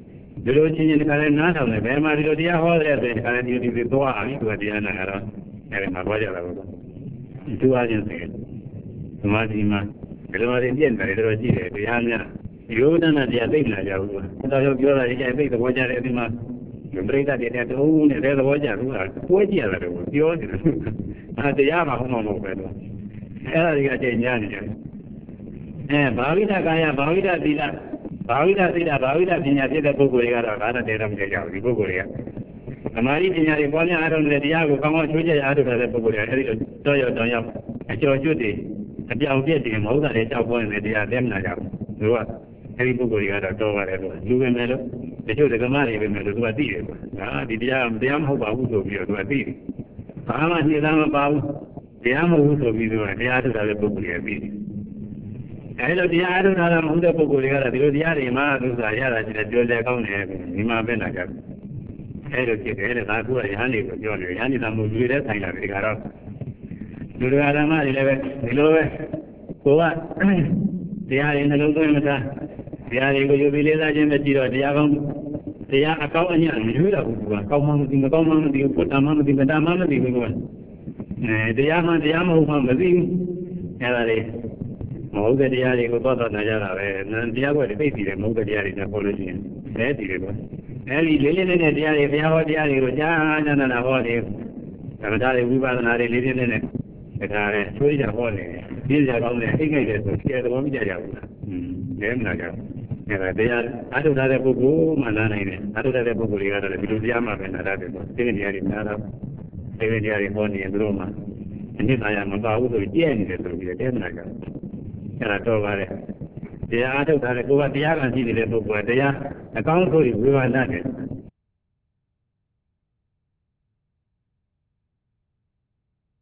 ဒီလိုချင်းချင်းတခါလဲနားထောင်တယ်ဘယ်မှာဒီလိုတရားဟောတဲ့ဆိုရင်တခါလဲဒီလိုဒီသွားပြီသူကတရားနာတော့အဲဒီမှာသွားကြတာပေါ့သူအားချင်းစေသမာဓိမှာဘယ်လိုမှပြည့်နေတယ်တော်ကြည့်တယ်တရားများယောဒနာတရားသိလာကြဘူးတော်တော်ပြောတာဒီကျသိသဘောကျတယ်ဒီမှာပြိဿတရားတုံးနဲ့သဘောကျဘူးလားပွဲကြည့်ရတယ်ပြောတယ်အဲတရားမှာဟောမှာမဟုတ်ပဲတော့အဲ့ဒါတွေကချိန်ညာနေတယ်အဲဘာဝိဒကာယဘာဝိဒသီလဘာဝိဒသီလဘာဝိဒပညာဖြစ်တဲ့ပုဂ္ဂိုလ်တွေကတော့ဘာသာတရားမကြကြဘူးဒီပုဂ္ဂိုလ်တွေကသမာဓိပညာတွေပေါ်များအားထုတ်တဲ့တရားကိုကောင်းကောင်းချိုးချက်အားထုတ်တဲ့ပုဂ္ဂိုလ်တွေအဲဒီလိုတော့ရောက်တော့ရောက်အကျော်ကျွတ်တွေအပြောင်ပြည့်တွေမဟုတ်တာတွေကြောက်ပေါ်နေတဲ့တရားသိမနာကြဘူးသူကအဲဒီပုဂ္ဂိုလ်တွေကတော့တော်ပါတယ်လို့လူပဲမဲ့လို့တချို့ဓမ္မတွေပဲမဲ့လို့သူကသိတယ်ကွာဒါဒီတရားတရားမဟုတ်ပါဘူးဆိုပြီးတော့သူကသိတယ်ဘာမှနှိမ့်သားမပါဘူးတရားမဟုတ်ဘူးဆိုပြီးသူကတရားထုတ်တဲ့ပုဂ္ဂိုလ်တွေသိတယ်အဲဒီလိုတရားထုတ်တာမဟုတ်တဲ့ပုဂ္ဂိုလ်တွေကတော့ဒီလိုတရားတွေမှာသူစားရတာရှိတယ်ပြောတယ်ကောင်းတယ်ဒီမှာပဲနာကြတယ်အဲလိုဖြစ်တယ်တဲ့ဒါကရဟန်းတွေကိုပြောတယ်ရဟန်းတွေကမှုလူတွေဆိုင်လာတယ်ကတော့လူတွေဓမ္မတွေလည်းပဲဒီလိုပဲကိုကတရားတွေနှလုံးသွင်းမသားတရားတွေကိုယူပြီးလေးစားခြင်းပဲကြည့်တော့တရားကောင်းတရားအကောင်းအညံ့မရွေးတော့ဘူးကကောင်းမှမသိမကောင်းမှမသိဘူးပုတ္တမှမသိမတမှမသိဘူးကအဲတရားမှတရားမဟုတ်မှမသိဘူးအဲဒါလေးမဟုတ်တဲ့တရားတွေကိုသွားတော့နာကြတာပဲတရားကွက်တွေသိပြီးတယ်မဟုတ်တဲ့တရားတွေနဲ့ပေါ်လို့ရှိရင်အဲဒီတွေပေါ့အဲဒီလေးလေးနဲ့တရားတွေဘုရားဟောတရားတွေကိုကြားကြားနာနာဟောတယ်သမထတွေဝိပဿနာတွေလေးလေးနဲ့နဲ့ဒါကလည်းချိုးကြဟောတယ်ပြည့်ကြကောင်းတယ်အိတ်ငိုက်တယ်ဆိုကျေတော်မကြရဘူးလားอืมလဲမနာကြဘူးအဲဒါတရားအထုထားတဲ့ပုဂ္ဂိုလ်မှနားနိုင်တယ်အထုထားတဲ့ပုဂ္ဂိုလ်တွေကတော့ဒီလိုတရားမှပဲနားရတယ်ပေါ့ဒီနေ့တရားတွေနားတော့ဒီနေ့တရားတွေဟောနေရင်သူတို့မှအနစ်သာရမပါဘူးဆိုကြည့်နေတယ်ဆိုပြီးတဲမနာကြဘူးအဲဒါတော့ပါလေတရားအထုတ်ထားတဲ့ကိုယ်ကတရားကရှိနေတဲ့ပုဂ္ဂိုလ်ကတရားအကောင်းဆုံးဝိဝါဒနဲ့